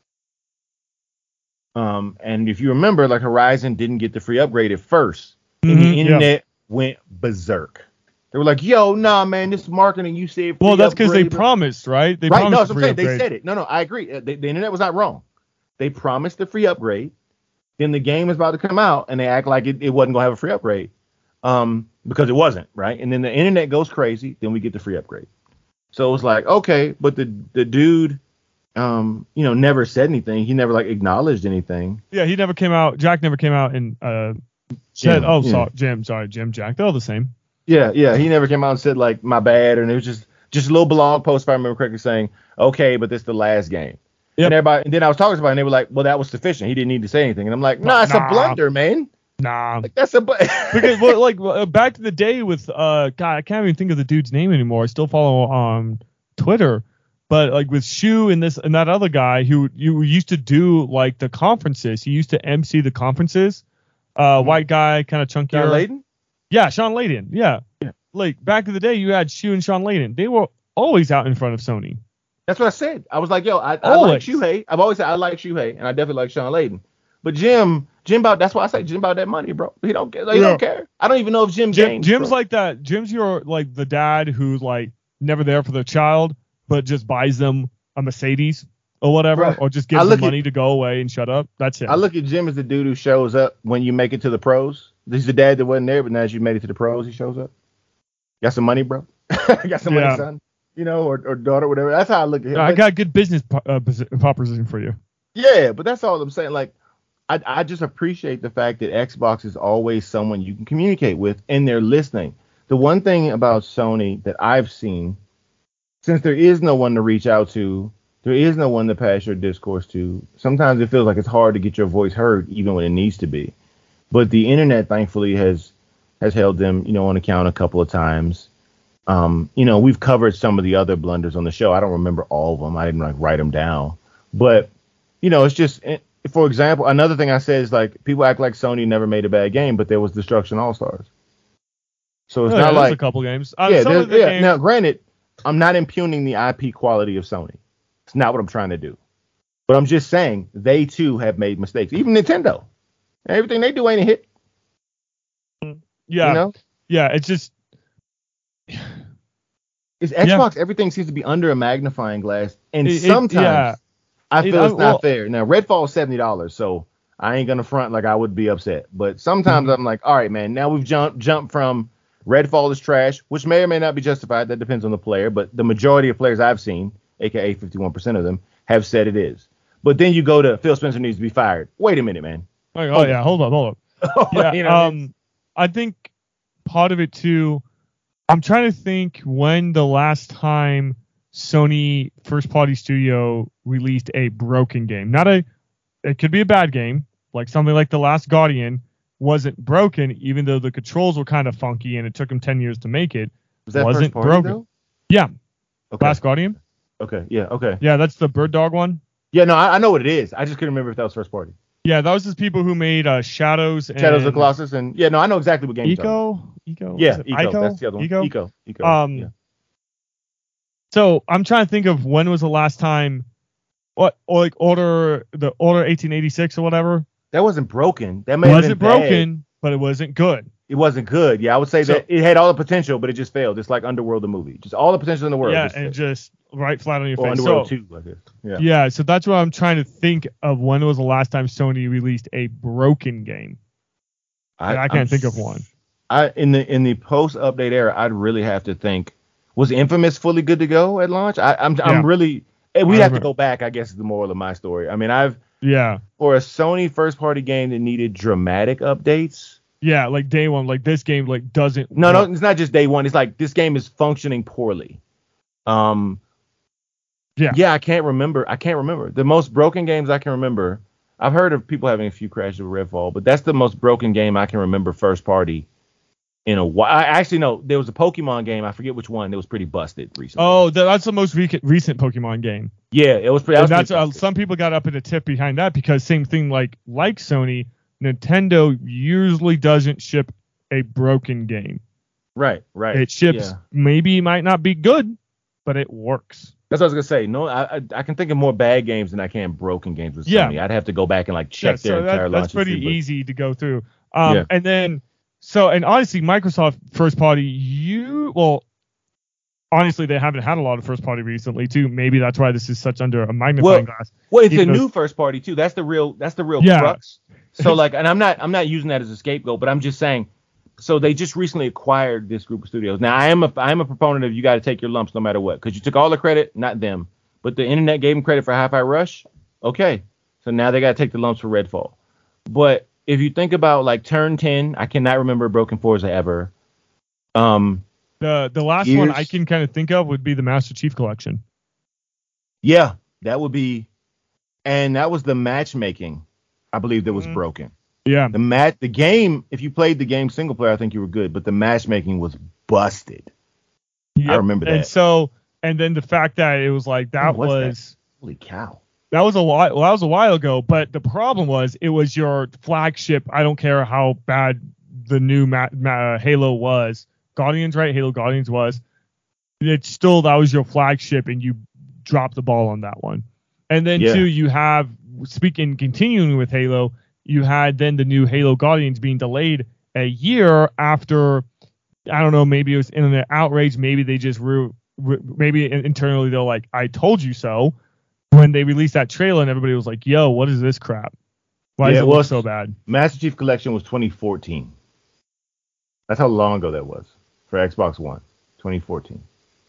And if you remember, like Horizon didn't get the free upgrade at first. And the internet went berserk. They were like, yo, nah, man, this marketing you said. Well, that's because they promised, right? They promised. No, that's what I'm saying. They said it. No, I agree. The internet was not wrong. They promised the free upgrade. Then the game was about to come out, and they act like it wasn't going to have a free upgrade because it wasn't, right? And then the internet goes crazy. Then we get the free upgrade. So it was like, okay, but the dude, never said anything. He never, like, acknowledged anything. Yeah, he never came out. Jack never came out and said, Jim, Jack. They're all the same. Yeah. He never came out and said, like, my bad. And it was just a little blog post, if I remember correctly, saying, okay, but this is the last game. Yep. And then I was talking to somebody, and they were like, well, that was sufficient. He didn't need to say anything. And I'm like, it's a blunder, man. Like, that's a because, back to the day with, God, I can't even think of the dude's name anymore. I still follow on Twitter. But, like, with Shu and that other guy who you used to do, like, the conferences. He used to MC the conferences. White guy, kind of chunkier. Sean Layden? Yeah, Sean Layden. Yeah. Like, back in the day, you had Shu and Sean Layden. They were always out in front of Sony. That's what I said. I was like, yo, I like Shuhei. I've always said I like Shuhei, and I definitely like Sean Layden. But Jim that's why I say Jim about that money, bro. He don't care. He don't care. I don't even know if Jim's like that. Jim's your, like, the dad who's, like, never there for the child, but just buys them a Mercedes or whatever, or just gives them money to go away and shut up. That's it. I look at Jim as the dude who shows up when you make it to the pros. He's the dad that wasn't there, but now as you made it to the pros, he shows up. Got some money, bro? Got some money, son? Or daughter, whatever. That's how I look at him. I got a good business proposition for you. Yeah, but that's all I'm saying. Like, I just appreciate the fact that Xbox is always someone you can communicate with, and they're listening. The one thing about Sony that I've seen, since there is no one to reach out to, there is no one to pass your discourse to, sometimes it feels like it's hard to get your voice heard, even when it needs to be. But the internet, thankfully, has held them, on account a couple of times. We've covered some of the other blunders on the show. I don't remember all of them. I didn't write them down. But it's just, for example, another thing I said is like people act like Sony never made a bad game, but there was Destruction All Stars. So it's not like a couple games. Games. Now, granted, I'm not impugning the IP quality of Sony. It's not what I'm trying to do. But I'm just saying they too have made mistakes. Even Nintendo, everything they do ain't a hit. Yeah, yeah. It's just it's Xbox. Yeah. Everything seems to be under a magnifying glass, and sometimes I feel it's not fair. Now, Redfall is $70, so I ain't gonna front like I would be upset. But sometimes I'm like, all right, man. Now we've jumped from Redfall is trash, which may or may not be justified. That depends on the player. But the majority of players I've seen, aka 51% of them, have said it is. But then you go to Phil Spencer needs to be fired. Wait a minute, man. Hold up. Yeah, I think part of it too. I'm trying to think when the last time Sony first party studio released a broken game. It could be a bad game, like something like The Last Guardian wasn't broken, even though the controls were kind of funky and it took them 10 years to make it. Wasn't broken. Though? Yeah. Okay. Last Guardian. Okay. Yeah. Okay. Yeah, that's the Bird Dog one. Yeah, no, I know what it is. I just couldn't remember if that was first party. Yeah, that was just people who made Shadows of the Colossus, and I know exactly what game you're talking about. Eco. Yeah, Eco. That's the other one. Eco. Yeah. So I'm trying to think of when was the last time, Order 1886 or whatever. That wasn't broken. That wasn't broken, but it wasn't good. It wasn't good. Yeah, I would say that it had all the potential, but it just failed. It's like Underworld, the movie. Just all the potential in the world. Yeah, and just right flat on your face. Underworld 2, I guess. Yeah. Yeah, so that's what I'm trying to think of. When was the last time Sony released a broken game? I can't think of one. In the post-update era, I'd really have to think. Was Infamous fully good to go at launch? I'm really. We'd have to go back, I guess, is the moral of my story. I mean, for a Sony first-party game that needed dramatic updates. Yeah, like day one, like this game doesn't. No, it's not just day one. It's like this game is functioning poorly. Yeah, I can't remember. The most broken games I can remember. I've heard of people having a few crashes with Redfall, but that's the most broken game I can remember first party in a while. I actually know there was a Pokemon game. I forget which one. That was pretty busted recently. Oh, that's the most recent Pokemon game. Yeah, it was pretty. Some people got up in a tip behind that because same thing like Sony. Nintendo usually doesn't ship a broken game. Right. It ships, maybe it might not be good, but it works. That's what I was gonna say. No, I can think of more bad games than I can broken games with Sony. I'd have to go back and check their entire launch. That's pretty easy to go through. And then and honestly, Microsoft first party, honestly, they haven't had a lot of first party recently too. Maybe that's why this is such under a magnifying glass. Well, it's a new first party too. That's the real crux. So and I'm not using that as a scapegoat, but I'm just saying. So they just recently acquired this group of studios. Now I am a proponent of you got to take your lumps no matter what, because you took all the credit, not them, but the internet gave them credit for Hi-Fi Rush. Okay, so now they got to take the lumps for Redfall. But if you think about Turn 10, I cannot remember a broken Forza ever. The last one I can kind of think of would be the Master Chief Collection. Yeah, that would be, and that was the matchmaking, I believe, that was broken. Yeah. The game, if you played the game single player, I think you were good, but the matchmaking was busted. Yep. I remember that. And then the fact that it was that holy cow. That was a while ago, but the problem was it was your flagship. I don't care how bad the new Halo was. Guardians, right? Halo Guardians was. It's still, that was your flagship and you dropped the ball on that one. And then too, you have, continuing with Halo, you had then the new Halo Guardians being delayed a year after, I don't know, maybe it was internet outrage. Maybe they just maybe internally they're like, I told you so. When they released that trailer and everybody was like, yo, what is this crap? Why does it look so bad? Master Chief Collection was 2014. That's how long ago that was for Xbox One, 2014.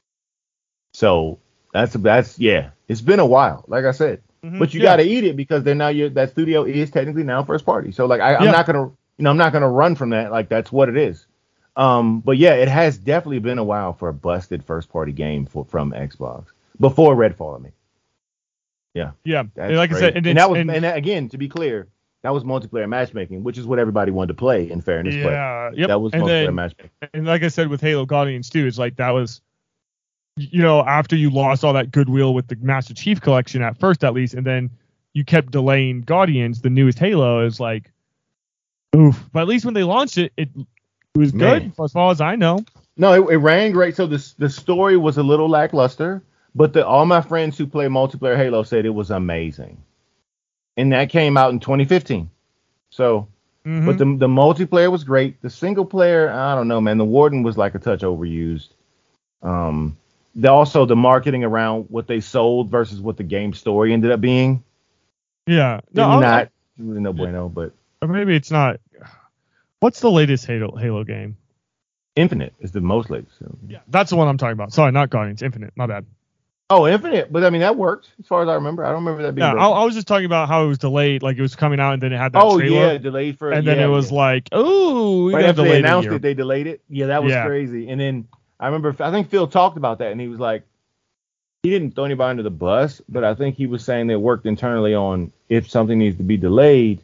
So that's it's been a while, like I said. Mm-hmm, but you got to eat it because they're now that studio is technically now first party. So I'm not gonna run from that. That's what it is. But yeah, it has definitely been a while for a busted first party game from Xbox before Redfall. I mean, yeah. Like crazy. I said, and again, to be clear, that was multiplayer matchmaking, which is what everybody wanted to play. In fairness, that was multiplayer matchmaking. And like I said, with Halo Guardians too, it's that was. After you lost all that goodwill with the Master Chief Collection at first, at least, and then you kept delaying Guardians, the newest Halo, is like, oof. But at least when they launched it, it was good as far as I know. No, it ran great. So the story was a little lackluster, but all my friends who play multiplayer Halo said it was amazing. And that came out in 2015. So, but the multiplayer was great. The single player, I don't know, man. The Warden was like a touch overused. Also the marketing around what they sold versus what the game story ended up being. Yeah, not really no bueno, but or maybe it's not. What's the latest Halo game? Infinite is the most latest. Yeah, that's the one I'm talking about. Sorry, not Guardians. Infinite. My bad. Oh, Infinite, but I mean that worked as far as I remember. I don't remember that being. Yeah, I was just talking about how it was delayed, like it was coming out and then it had that trailer. Oh yeah, delayed for. And then it was like, oh, right after they announced it, they delayed it. Yeah, that was crazy. And then I remember, I think Phil talked about that, and he was like, he didn't throw anybody under the bus, but I think he was saying they worked internally on if something needs to be delayed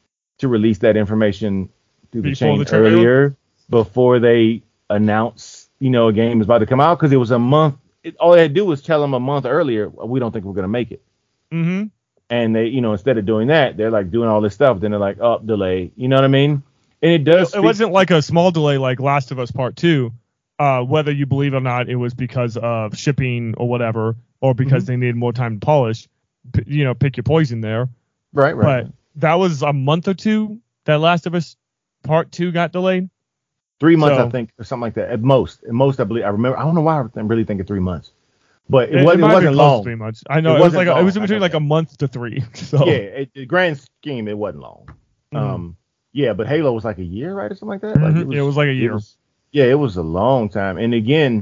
to release that information through the chain earlier before they announce, a game is about to come out, because it was a month. All they had to do was tell them a month earlier, we don't think we're going to make it. Mm-hmm. And they, instead of doing that, they're like doing all this stuff. Then they're like, delay. You know what I mean? And it does. It wasn't like a small delay like Last of Us Part 2. Whether you believe it or not, it was because of shipping or whatever, or because they needed more time to polish. Pick your poison there. Right. But that was a month or two that Last of Us Part 2 got delayed. 3 months, I think, or something like that. At most, I believe. I remember. I don't know why I'm really thinking 3 months, but it wasn't long. 3 months. I know it was like it was in between like a month to 3. So yeah, the grand scheme, it wasn't long. Yeah, but Halo was like a year, right, or something like that. Like it was like a year. It was a long time. And again,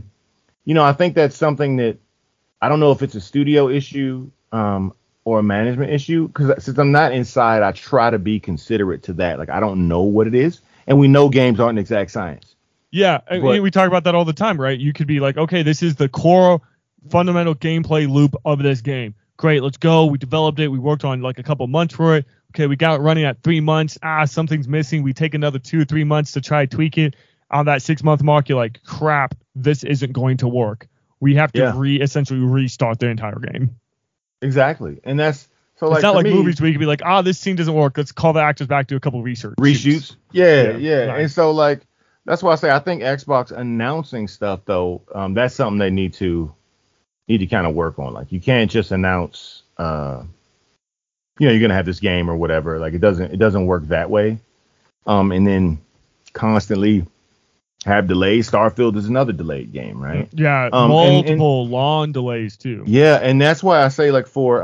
I think that's something that I don't know if it's a studio issue or a management issue, because since I'm not inside, I try to be considerate to that. Like, I don't know what it is. And we know games aren't exact science. Yeah, we talk about that all the time, right? You could be like, okay, this is the core fundamental gameplay loop of this game. Great, let's go. We developed it. We worked on like a couple months for it. Okay, we got it running at 3 months. Something's missing. We take another 2 or 3 months to try to tweak it. On that 6 month mark, you're like, crap, this isn't going to work. We have to essentially restart the entire game. Exactly. And that's so it's not like movies where you can be like, this scene doesn't work. Let's call the actors back to a couple of reshoots. Yeah. Nice. And so like that's why I say I think Xbox announcing stuff though, that's something they need to kind of work on. Like you can't just announce you're gonna have this game or whatever. Like it doesn't work that way. And then constantly have delays. Starfield is another delayed game, right? Yeah, multiple long delays too. Yeah, and that's why I say like for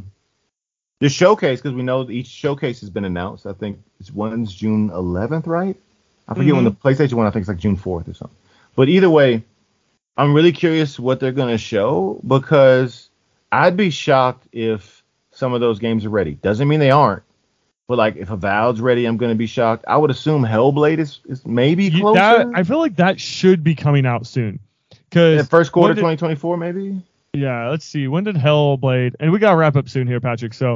the showcase, because we know each showcase has been announced. I think one's June 11th, right? I forget when the PlayStation one. I think it's like June 4th or something. But either way, I'm really curious what they're gonna show, because I'd be shocked if some of those games are ready. Doesn't mean they aren't. But like if Avowed's ready, I'm gonna be shocked. I would assume Hellblade is maybe closer. I feel like that should be coming out soon. Cause first quarter 2024, maybe. Yeah, let's see. When did Hellblade? And we gotta wrap up soon here, Patrick. So,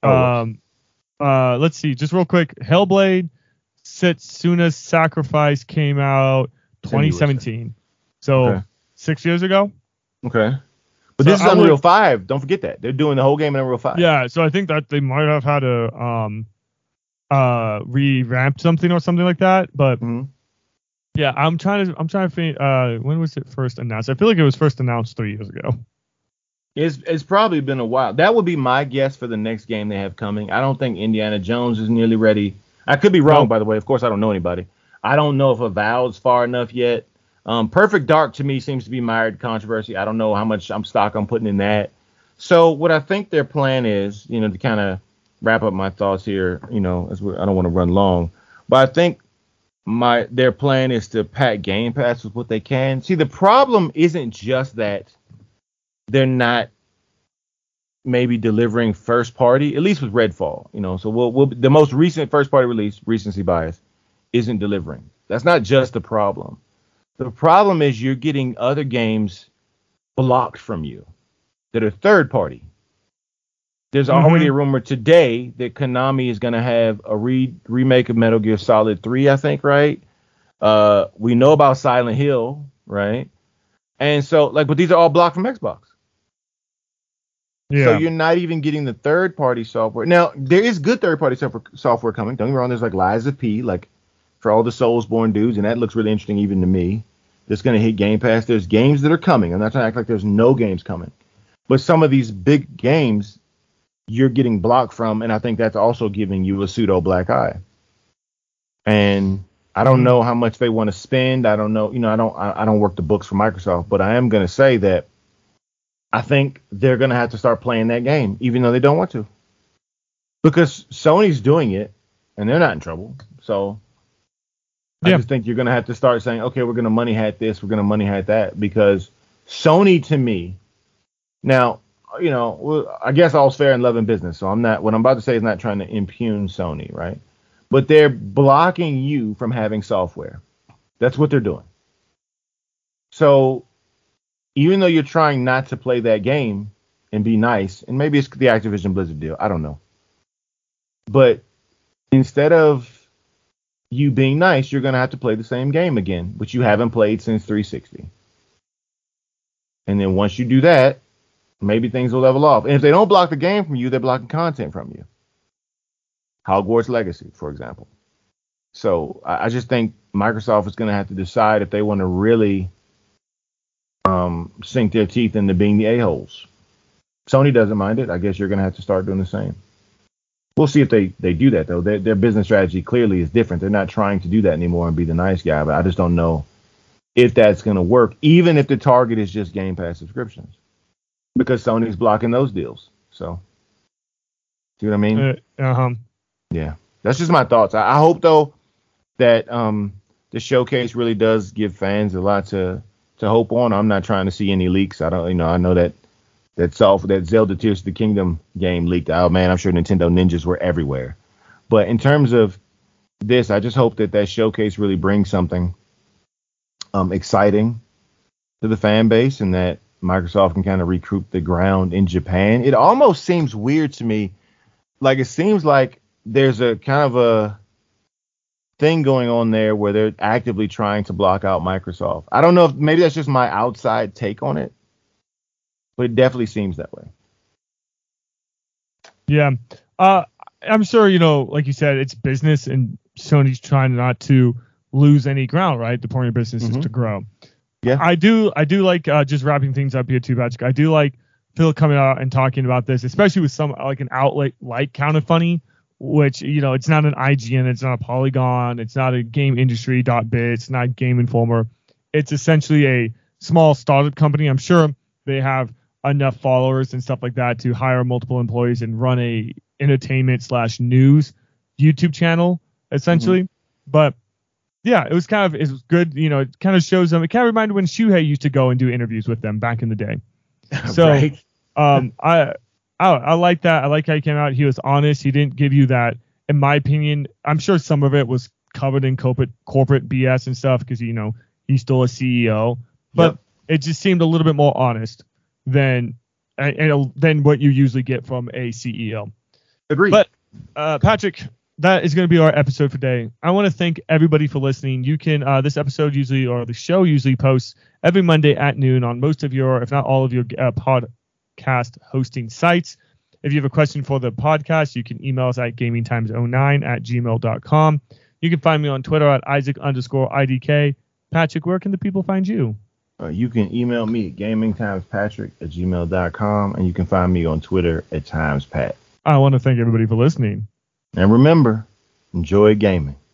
let's see. Just real quick, Hellblade: Setsuna's Sacrifice came out 2017. So 6 years ago. Okay. But this is Unreal 5. Don't forget that. They're doing the whole game in Unreal 5. Yeah, so I think that they might have had to revamp something or something like that. But yeah, I'm trying to think. When was it first announced? I feel like it was first announced 3 years ago. It's probably been a while. That would be my guess for the next game they have coming. I don't think Indiana Jones is nearly ready. I could be wrong, by the way. Of course, I don't know anybody. I don't know if Avowed's far enough yet. Perfect Dark to me seems to be mired controversy. I don't know how much I'm putting in that. So what I think their plan is, to kind of wrap up my thoughts here, I don't want to run long, but I think their plan is to pack Game Pass with what they can. See, the problem isn't just that they're not maybe delivering first party, at least with Redfall, so the most recent first party release, recency bias, isn't delivering. That's not just the problem. The problem is you're getting other games blocked from you that are third party. There's already a rumor today that Konami is going to have a remake of Metal Gear Solid 3, I think, right? We know about Silent Hill, right? And so, but these are all blocked from Xbox. Yeah. So you're not even getting the third-party software. Now, there is good third-party software coming. Don't get me wrong. There's like Lies of P, like for all the Soulsborne dudes, and that looks really interesting even to me. That's going to hit Game Pass. There's games that are coming. I'm not trying to act like there's no games coming. But some of these big games you're getting blocked from, and I think that's also giving you a pseudo black eye. And I don't know how much they want to spend. I don't know. I don't work the books for Microsoft, but I am going to say that I think they're going to have to start playing that game, even though they don't want to. Because Sony's doing it, and they're not in trouble. So I just think you're going to have to start saying, okay, we're going to money hat this, we're going to money hat that. Because Sony, to me, now, I guess all's fair in love and business. So what I'm about to say is not trying to impugn Sony, right? But they're blocking you from having software. That's what they're doing. So even though you're trying not to play that game and be nice, and maybe it's the Activision Blizzard deal, I don't know. But instead of you being nice, you're going to have to play the same game again, which you haven't played since 360. And then once you do that, maybe things will level off. And if they don't block the game from you, they're blocking content from you. Hogwarts Legacy, for example. So I just think Microsoft is going to have to decide if they want to really sink their teeth into being the a-holes. Sony doesn't mind it. I guess you're going to have to start doing the same. We'll see if they do that, though. Their business strategy clearly is different. They're not trying to do that anymore and be the nice guy, but I just don't know if that's going to work, even if the target is just Game Pass subscriptions. Because Sony's blocking those deals. So, see what I mean? Yeah. That's just my thoughts. I hope, though, that the showcase really does give fans a lot to hope on. I'm not trying to see any leaks. I know that Zelda Tears of the Kingdom game leaked. Oh, man, I'm sure Nintendo ninjas were everywhere. But in terms of this, I just hope that showcase really brings something exciting to the fan base, and that Microsoft can kind of recruit the ground in Japan. It almost seems weird to me. Like, it seems like there's a kind of a thing going on there where they're actively trying to block out Microsoft. I don't know if maybe that's just my outside take on it, but it definitely seems that way. Yeah. I'm sure, like you said, it's business, and Sony's trying not to lose any ground, right? The point of business is to grow. Yeah. I do like just wrapping things up here too, Patrick. I do like Phil coming out and talking about this, especially with some like an outlet like Kinda Funny, which, it's not an IGN, it's not a Polygon, it's not a GameIndustry.biz, it's not Game Informer. It's essentially a small startup company. I'm sure they have enough followers and stuff like that to hire multiple employees and run a entertainment/news YouTube channel, essentially. But yeah, it was good. It kind of shows them. It kind of reminded when Shuhei used to go and do interviews with them back in the day. So, right. I like that. I like how he came out. He was honest. He didn't give you that. In my opinion, I'm sure some of it was covered in corporate BS and stuff because he's still a CEO. But it just seemed a little bit more honest than what you usually get from a CEO. Agreed. But Patrick, that is going to be our episode for today. I want to thank everybody for listening. You can this episode the show usually posts every Monday at noon on most of your, if not all of your podcast hosting sites. If you have a question for the podcast, you can email us at gamingtimes09@gmail.com. You can find me on Twitter at Isaac_IDK. Patrick, where can the people find you? You can email me at gamingtimespatrick@gmail.com, and you can find me on Twitter at timespat. I want to thank everybody for listening. And remember, enjoy gaming.